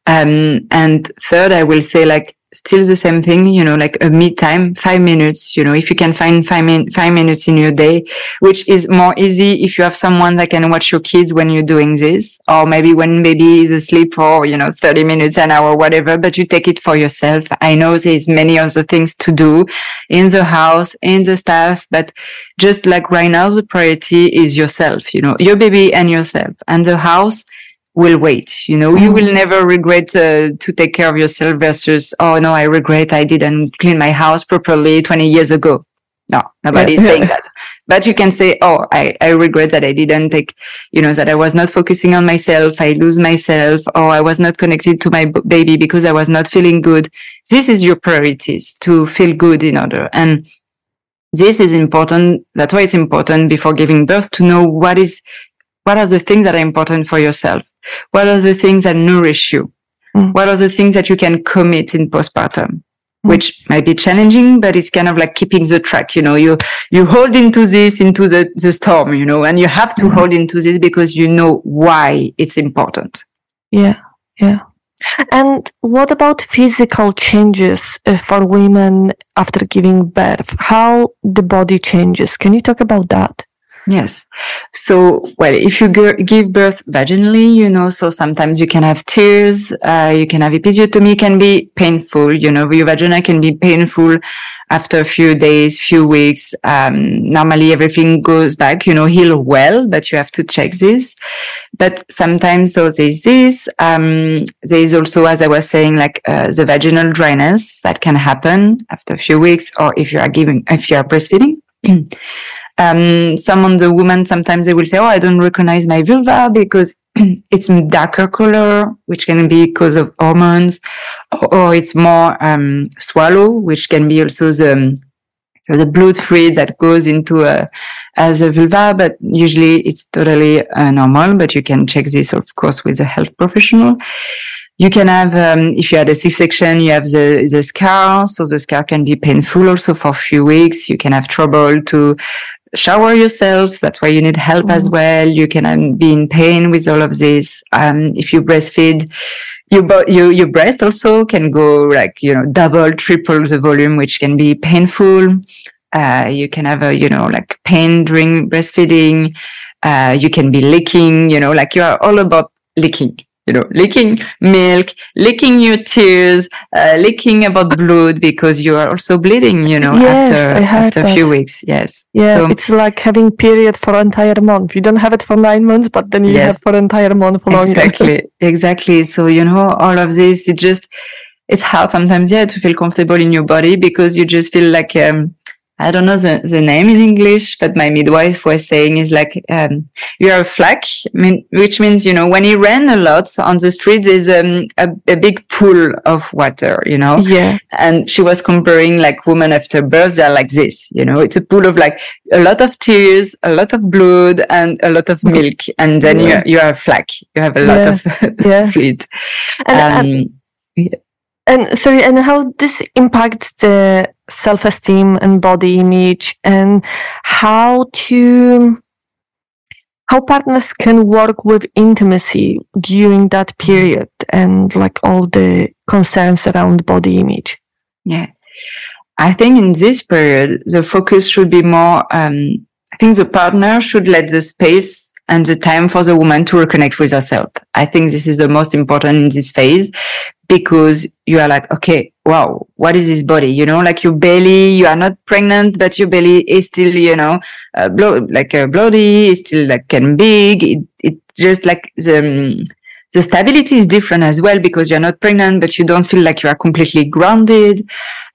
Um, and third, I will say like still the same thing, you know, like a me time, five minutes, you know, if you can find five, min- five minutes in your day, which is more easy if you have someone that can watch your kids when you're doing this, or maybe when baby is asleep for, you know, thirty minutes, an hour, whatever, but you take it for yourself. I know there's many other things to do in the house, in the staff, but just like right now, the priority is yourself, you know, your baby and yourself, and the house will wait. You know, mm. you will never regret uh, to take care of yourself versus, oh no, I regret I didn't clean my house properly twenty years ago. No, nobody is yeah. saying that. But you can say, oh, I, I regret that I didn't take, you know, that I was not focusing on myself. I lose myself, or I was not connected to my b- baby because I was not feeling good. This is your priorities, to feel good in order. And this is important. That's why it's important before giving birth to know what is, what are the things that are important for yourself. What are the things that nourish you? Mm. What are the things that you can commit in postpartum? Mm. Which might be challenging, but it's kind of like keeping the track. You know, you, you hold into this, into the, the storm, you know, and you have to mm. hold into this because you know why it's important.
Yeah. Yeah. And what about physical changes uh, for women after giving birth? How the body changes? Can you talk about that?
Yes. So, well, if you g- give birth vaginally, you know, so sometimes you can have tears, uh, you can have episiotomy, it can be painful, you know, your vagina can be painful after a few days, few weeks. Um, normally everything goes back, you know, heal well, but you have to check this. But sometimes, so there's this, um, there is also, as I was saying, like, uh, the vaginal dryness that can happen after a few weeks, or if you are giving, if you are breastfeeding. Um, some of the women, sometimes they will say, oh, I don't recognize my vulva because it's darker color, which can be because of hormones, or, or it's more um, swallow, which can be also the, the blood fluid that goes into uh, uh, the vulva, but usually it's totally uh, normal, but you can check this, of course, with a health professional. You can have, um, if you had a C-section, you have the, the scar. So the scar can be painful also for a few weeks. You can have trouble to shower yourself. That's why you need help mm-hmm. as well. You can um, be in pain with all of this. Um, if you breastfeed, your, bo- your, your breast also can go like, you know, double, triple the volume, which can be painful. Uh, you can have a, you know, like pain during breastfeeding. Uh, you can be leaking, you know, like you are all about leaking. You know, leaking milk, leaking your tears, uh, leaking about blood because you are also bleeding, you know,
yes,
after after a few weeks. Yes.
Yeah, so, it's like having period for an entire month. You don't have it for nine months, but then you yes, have for an entire month longer.
Exactly, exactly. So, you know, all of this, it just, it's hard sometimes, yeah, to feel comfortable in your body because you just feel like, um, I don't know the, the name in English, but my midwife was saying is like, um, you're a flak, mean, which means, you know, when it rain a lot on the street, there's um, a, a big pool of water, you know?
Yeah.
And she was comparing like women after birth, they're like this, you know, it's a pool of like a lot of tears, a lot of blood and a lot of milk. And then yeah. you're, you're a flak. You have a lot
yeah.
of
yeah.
fluid.
And,
um,
and, yeah. and sorry, and how this impacts the self-esteem and body image, and how to how partners can work with intimacy during that period and like all the concerns around body image.
Yeah, I think in this period the focus should be more um I think the partner should let the space and the time for the woman to reconnect with herself. I think this is the most important in this phase, because you are like, okay, wow, what is this body? You know, like your belly, you are not pregnant, but your belly is still, you know, uh, blow, like a bloody, is still like kind of big. It, it just like the, um, the stability is different as well, because you're not pregnant, but you don't feel like you are completely grounded.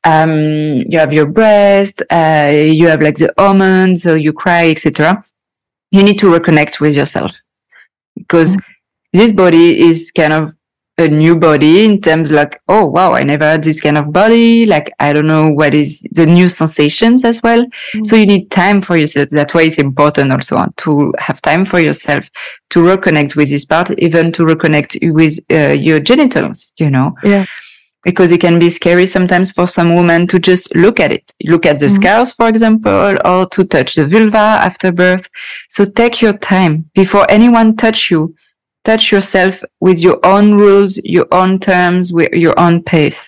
Um, you have your breast, uh, you have like the hormones, so you cry, et cetera. You need to reconnect with yourself, because mm-hmm. this body is kind of a new body in terms like, oh, wow, I never had this kind of body. Like, I don't know what is the new sensations as well. Mm-hmm. So you need time for yourself. That's why it's important also to have time for yourself to reconnect with this part, even to reconnect with uh, your genitals, you know?
Yeah.
Because it can be scary sometimes for some women to just look at it, look at the mm-hmm. scars, for example, or to touch the vulva after birth. So take your time before anyone touch you. Touch yourself with your own rules, your own terms, with your own pace.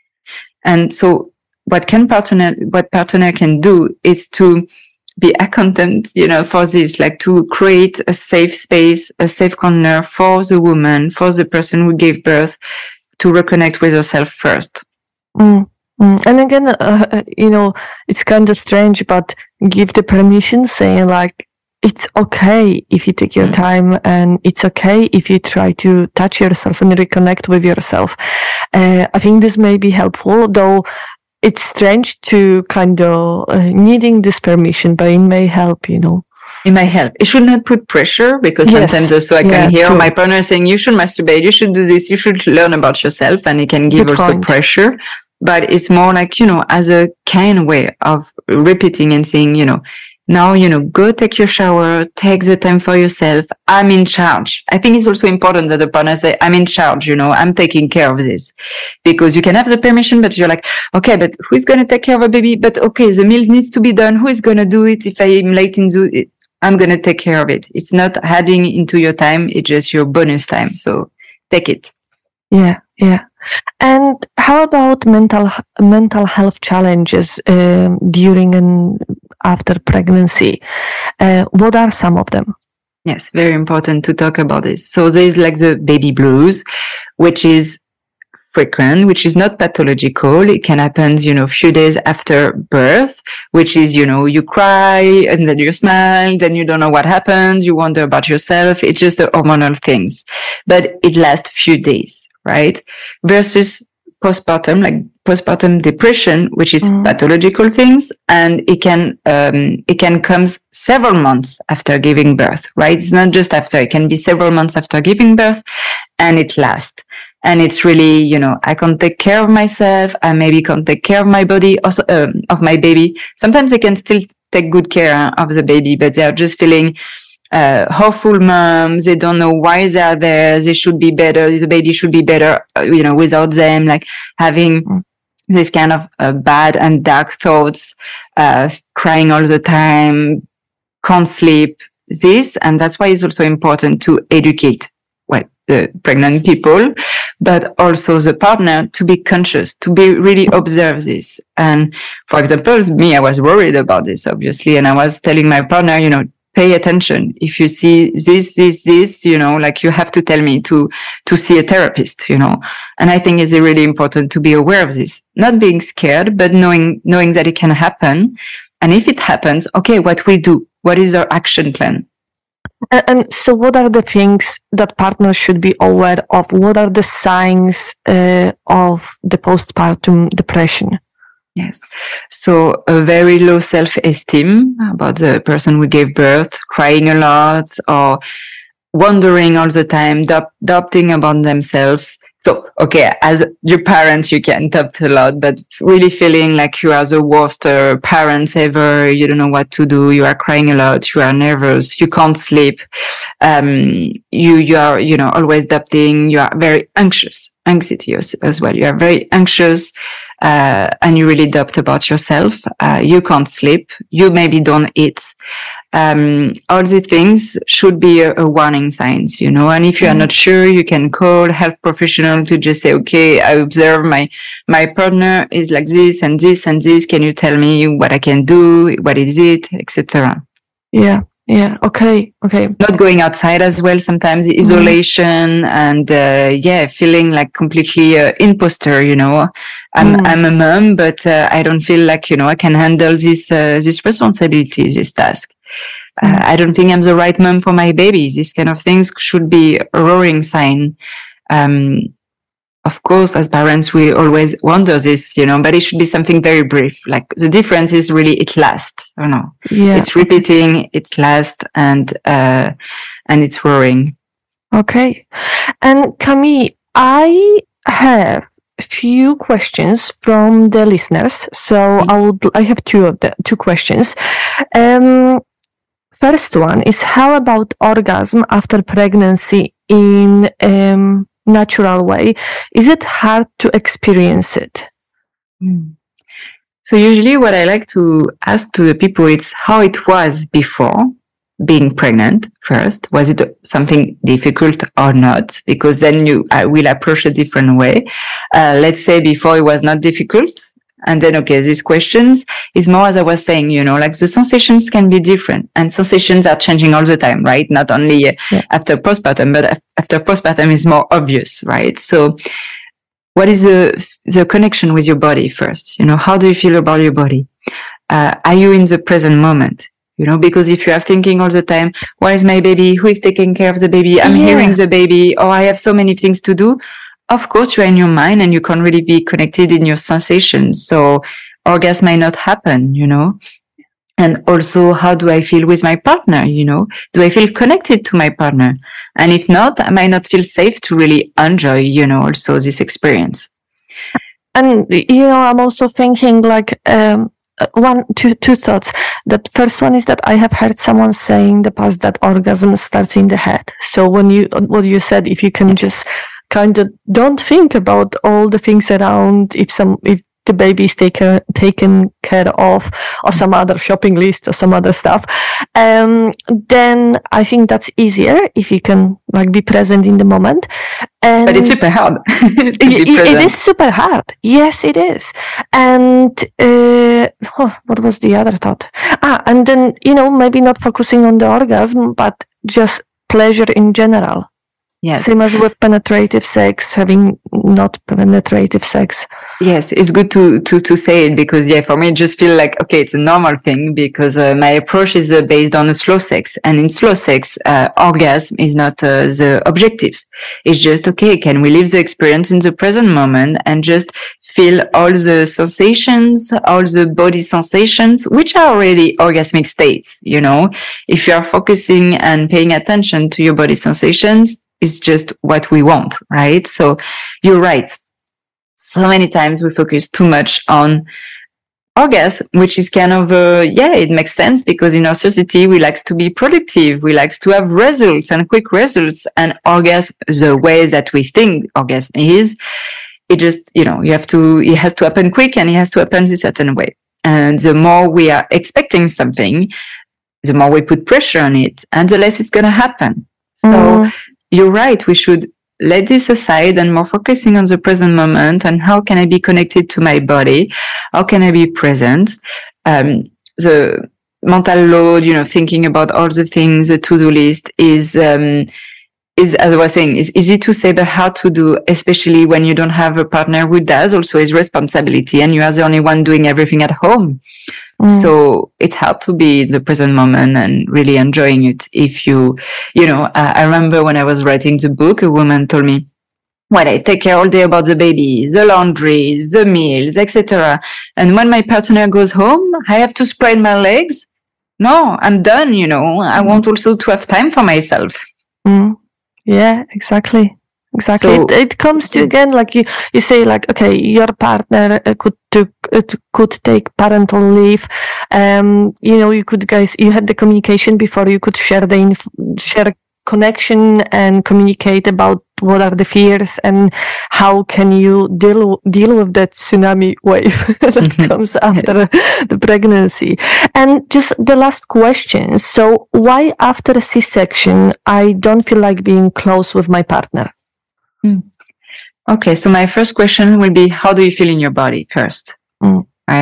And so what can partner, what partner can do is to be accountant, you know, for this, like to create a safe space, a safe corner for the woman, for the person who gave birth, to reconnect with yourself first.
Mm, mm. And again, uh, you know, it's kind of strange, but give the permission, saying like, it's okay if you take your mm. time, and it's okay if you try to touch yourself and reconnect with yourself. Uh, I think this may be helpful, though it's strange to kind of uh, needing this permission, but it may help, you know.
It might help. It should not put pressure, because yes. sometimes also I can yeah, hear true. my partner saying, you should masturbate, you should do this, you should learn about yourself, and it can give Good also point. pressure. But it's more like, you know, as a kind way of repeating and saying, you know, now, you know, go take your shower, take the time for yourself. I'm in charge. I think it's also important that the partner say, I'm in charge, you know, I'm taking care of this. Because you can have the permission, but you're like, okay, but who is going to take care of a baby? But okay, the meal needs to be done. Who is going to do it if I'm late in the, I'm going to take care of it. It's not adding into your time. It's just your bonus time. So take it.
Yeah. Yeah. And how about mental mental health challenges um, during and after pregnancy? Uh, what are some of them?
Yes, very important to talk about this. So there's like the baby blues, which is frequent, which is not pathological. It can happen, you know, a few days after birth, which is, you know, you cry and then you smile, then you don't know what happened. You wonder about yourself. It's just the hormonal things, but it lasts few days. Right? Versus postpartum, like postpartum depression, which is mm. pathological things, and it can, um, it can come several months after giving birth, right? It's not just after, it can be several months after giving birth, and it lasts. And it's really, you know, I can't take care of myself. I maybe can't take care of my body, also, um, of my baby. Sometimes they can still take good care of the baby, but they're just feeling Uh, hopeful moms, they don't know why they are there. They should be better. The baby should be better, uh, you know, without them, like having mm. this kind of uh, bad and dark thoughts, uh, crying all the time, can't sleep, this. And that's why it's also important to educate, well, the pregnant people, but also the partner to be conscious, to be really observe this. And for example, me, I was worried about this, obviously. And I was telling my partner, you know, pay attention. If you see this, this, this, you know, like you have to tell me to, to see a therapist, you know. And I think it's really important to be aware of this, not being scared, but knowing, knowing that it can happen. And if it happens, okay, what we do, what is our action plan?
And, and so what are the things that partners should be aware of? What are the signs uh, of the postpartum depression?
Yes. So a very low self-esteem about the person who gave birth, crying a lot, or wondering all the time, doubt, doubting about themselves. So, okay, as your parents, you can doubt a lot, but really feeling like you are the worst uh, parents ever. You don't know what to do. You are crying a lot. You are nervous. You can't sleep. Um, you, you are, you know, always doubting. You are very anxious, anxiety as, as well. You are very anxious. Uh, and you really doubt about yourself. Uh, you can't sleep. You maybe don't eat. Um, all these things should be a, a warning signs, you know, and if you are not sure, you can call health professional to just say, okay, I observe my, my partner is like this and this and this. Can you tell me what I can do? What is it? et cetera.
Yeah. Yeah. Okay. Okay.
Not going outside as well. Sometimes isolation mm. and uh, yeah, feeling like completely uh, imposter. You know, I'm mm. I'm a mom, but uh, I don't feel like you know I can handle this uh, this responsibility, this task. Mm. Uh, I don't think I'm the right mom for my baby. These kind of things should be a roaring sign. Um, Of course, as parents, we always wonder this, you know, but it should be something very brief. Like the difference is really it lasts. I don't know.
Yeah.
It's repeating, it lasts, and uh, and it's roaring.
Okay. And Camille, I have a few questions from the listeners. So mm-hmm. I would I have two of the two questions. Um, first one is, how about orgasm after pregnancy in um natural way? Is it hard to experience it?
Mm. So usually what I like to ask to the people is how it was before being pregnant first. Was it something difficult or not? Because then you I will approach a different way. Uh, let's say before it was not difficult. And then, okay, these questions is more, as I was saying, you know, like the sensations can be different, and sensations are changing all the time, right? Not only uh, yeah. after postpartum, but after postpartum is more obvious, right? So what is the, the connection with your body first? You know, how do you feel about your body? Uh, are you in the present moment? You know, because if you are thinking all the time, where is my baby? Who is taking care of the baby? I'm yeah. hearing the baby, or I have so many things to do. Of course, you're in your mind and you can't really be connected in your sensations. So orgasm might not happen, you know. And also, how do I feel with my partner? You know, do I feel connected to my partner? And if not, I might not feel safe to really enjoy, you know, also this experience.
And, you know, I'm also thinking like, um, one, two, two thoughts. The first one is that I have heard someone say in the past that orgasm starts in the head. So when you, what you said, if you can just kind of don't think about all the things around, if some, if the baby is taken, taken care of, or some other shopping list or some other stuff, um, then I think that's easier if you can like be present in the moment. And
but it's super hard.
it, it is super hard. Yes, it is. And uh, oh, what was the other thought? Ah, and then, you know, maybe not focusing on the orgasm, but just pleasure in general.
Yes.
Same as with penetrative sex, having not penetrative sex.
Yes, it's good to, to, to say it because, yeah, for me, it just feel like, okay, it's a normal thing because uh, my approach is uh, based on a slow sex. And in slow sex, uh, orgasm is not uh, the objective. It's just, okay, can we live the experience in the present moment and just feel all the sensations, all the body sensations, which are already orgasmic states, you know? If you are focusing and paying attention to your body sensations, it's just what we want, right? So you're right. So many times we focus too much on orgasm, which is kind of, uh, yeah, it makes sense because in our society, we like to be productive. We like to have results and quick results, and orgasm, the way that we think orgasm is, it just, you know, you have to, it has to happen quick and it has to happen a certain way. And the more we are expecting something, the more we put pressure on it and the less it's going to happen. So, mm. You're right. We should let this aside and more focusing on the present moment and how can I be connected to my body? How can I be present? Um, the mental load, you know, thinking about all the things, the to-do list is, um, is, as I was saying, is easy to say, but hard to do, especially when you don't have a partner who does also his responsibility and you are the only one doing everything at home. Mm. So it's hard to be in the present moment and really enjoying it. If you, you know, uh, I remember when I was writing the book, a woman told me, well, I take care all day about the baby, the laundry, the meals, et cetera. And when my partner goes home, I have to spread my legs. No, I'm done, you know. I mm. want also to have time for myself.
Mm. Yeah, exactly. Exactly. So, it, it comes to, again, like you, you say, like, okay, your partner could took, uh, could take parental leave. Um, you know, you could guys, you had the communication before, you could share the, inf- share connection and communicate about what are the fears and how can you deal, deal with that tsunami wave that mm-hmm. comes after the pregnancy. And just the last question. So why after a C-section, I don't feel like being close with my partner?
Mm. Okay, so my first question will be, how do you feel in your body first? Mm. Right?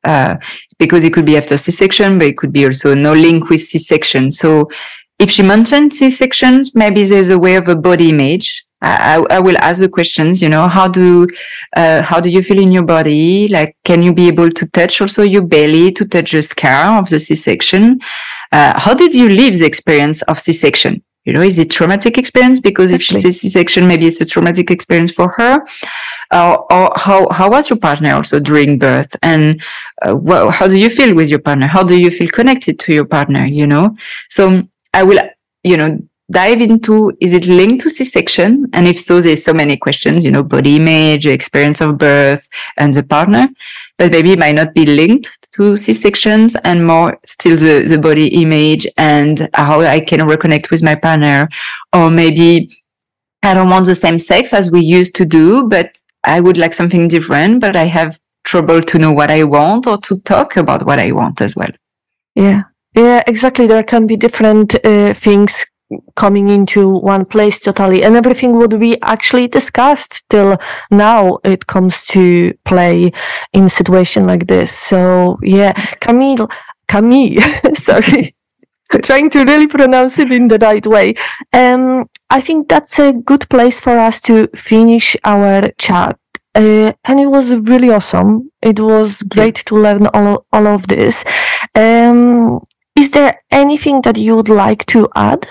uh, because it could be after C-section, but it could be also no link with C-section. So if she mentioned C-sections, maybe there's a way of a body image. I, I will ask the questions, you know, how do, uh, how do you feel in your body? Like, can you be able to touch also your belly, to touch the scar of the C-section? Uh, how did you live the experience of C-section? You know, is it traumatic experience? Because if she says C-section, maybe it's a traumatic experience for her. Uh, or how, how was your partner also during birth? And uh, well, how do you feel with your partner? How do you feel connected to your partner? You know, so I will, you know, dive into, is it linked to C-section? And if so, there's so many questions, you know, body image, experience of birth, and the partner. But maybe it might not be linked to C-sections and more still the, the body image and how I can reconnect with my partner. Or maybe I don't want the same sex as we used to do, but I would like something different, but I have trouble to know what I want or to talk about what I want as well.
Yeah, yeah, exactly. There can be different uh, things coming into one place totally, and everything would be actually discussed till now it comes to play in a situation like this. So yeah, Camille, Camille, sorry, trying to really pronounce it in the right way. Um, I think that's a good place for us to finish our chat. Uh, and it was really awesome. It was great to learn all, all of this. Um, is there anything that you would like to add?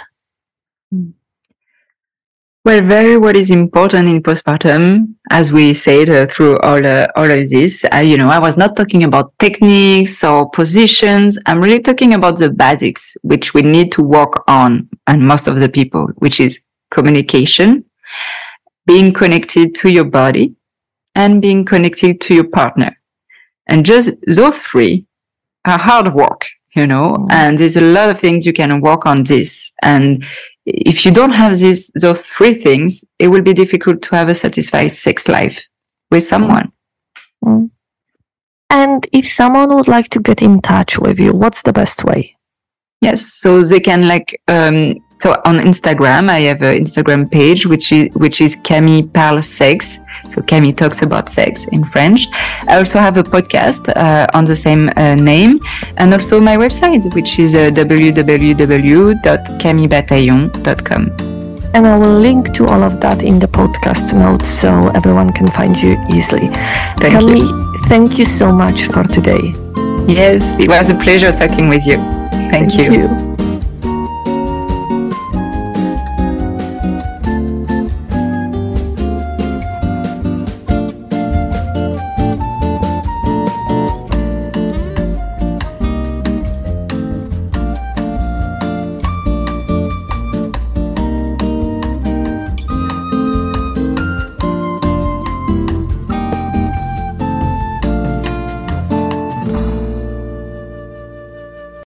Well, very what is important in postpartum, as we said uh, through all uh, all of this, uh, you know, I was not talking about techniques or positions. I'm really talking about the basics, which we need to work on, and most of the people, which is communication, being connected to your body, and being connected to your partner. And just those three are hard work, you know, mm-hmm. and there's a lot of things you can work on this. And if you don't have these, those three things, it will be difficult to have a satisfied sex life with someone.
Mm. And if someone would like to get in touch with you, what's the best way?
Yes, so they can like, um, so on Instagram, I have an Instagram page, which is, which is Camille Parle Sex. So Camille talks about sex in French. I also have a podcast uh, on the same uh, name, and also my website, which is uh, w w w dot camille bataillon dot com.
And I will link to all of that in the podcast notes so everyone can find you easily.
Thank
Camille,
you.
Thank you so much for today.
Yes, it was a pleasure talking with you. Thank, thank you. you.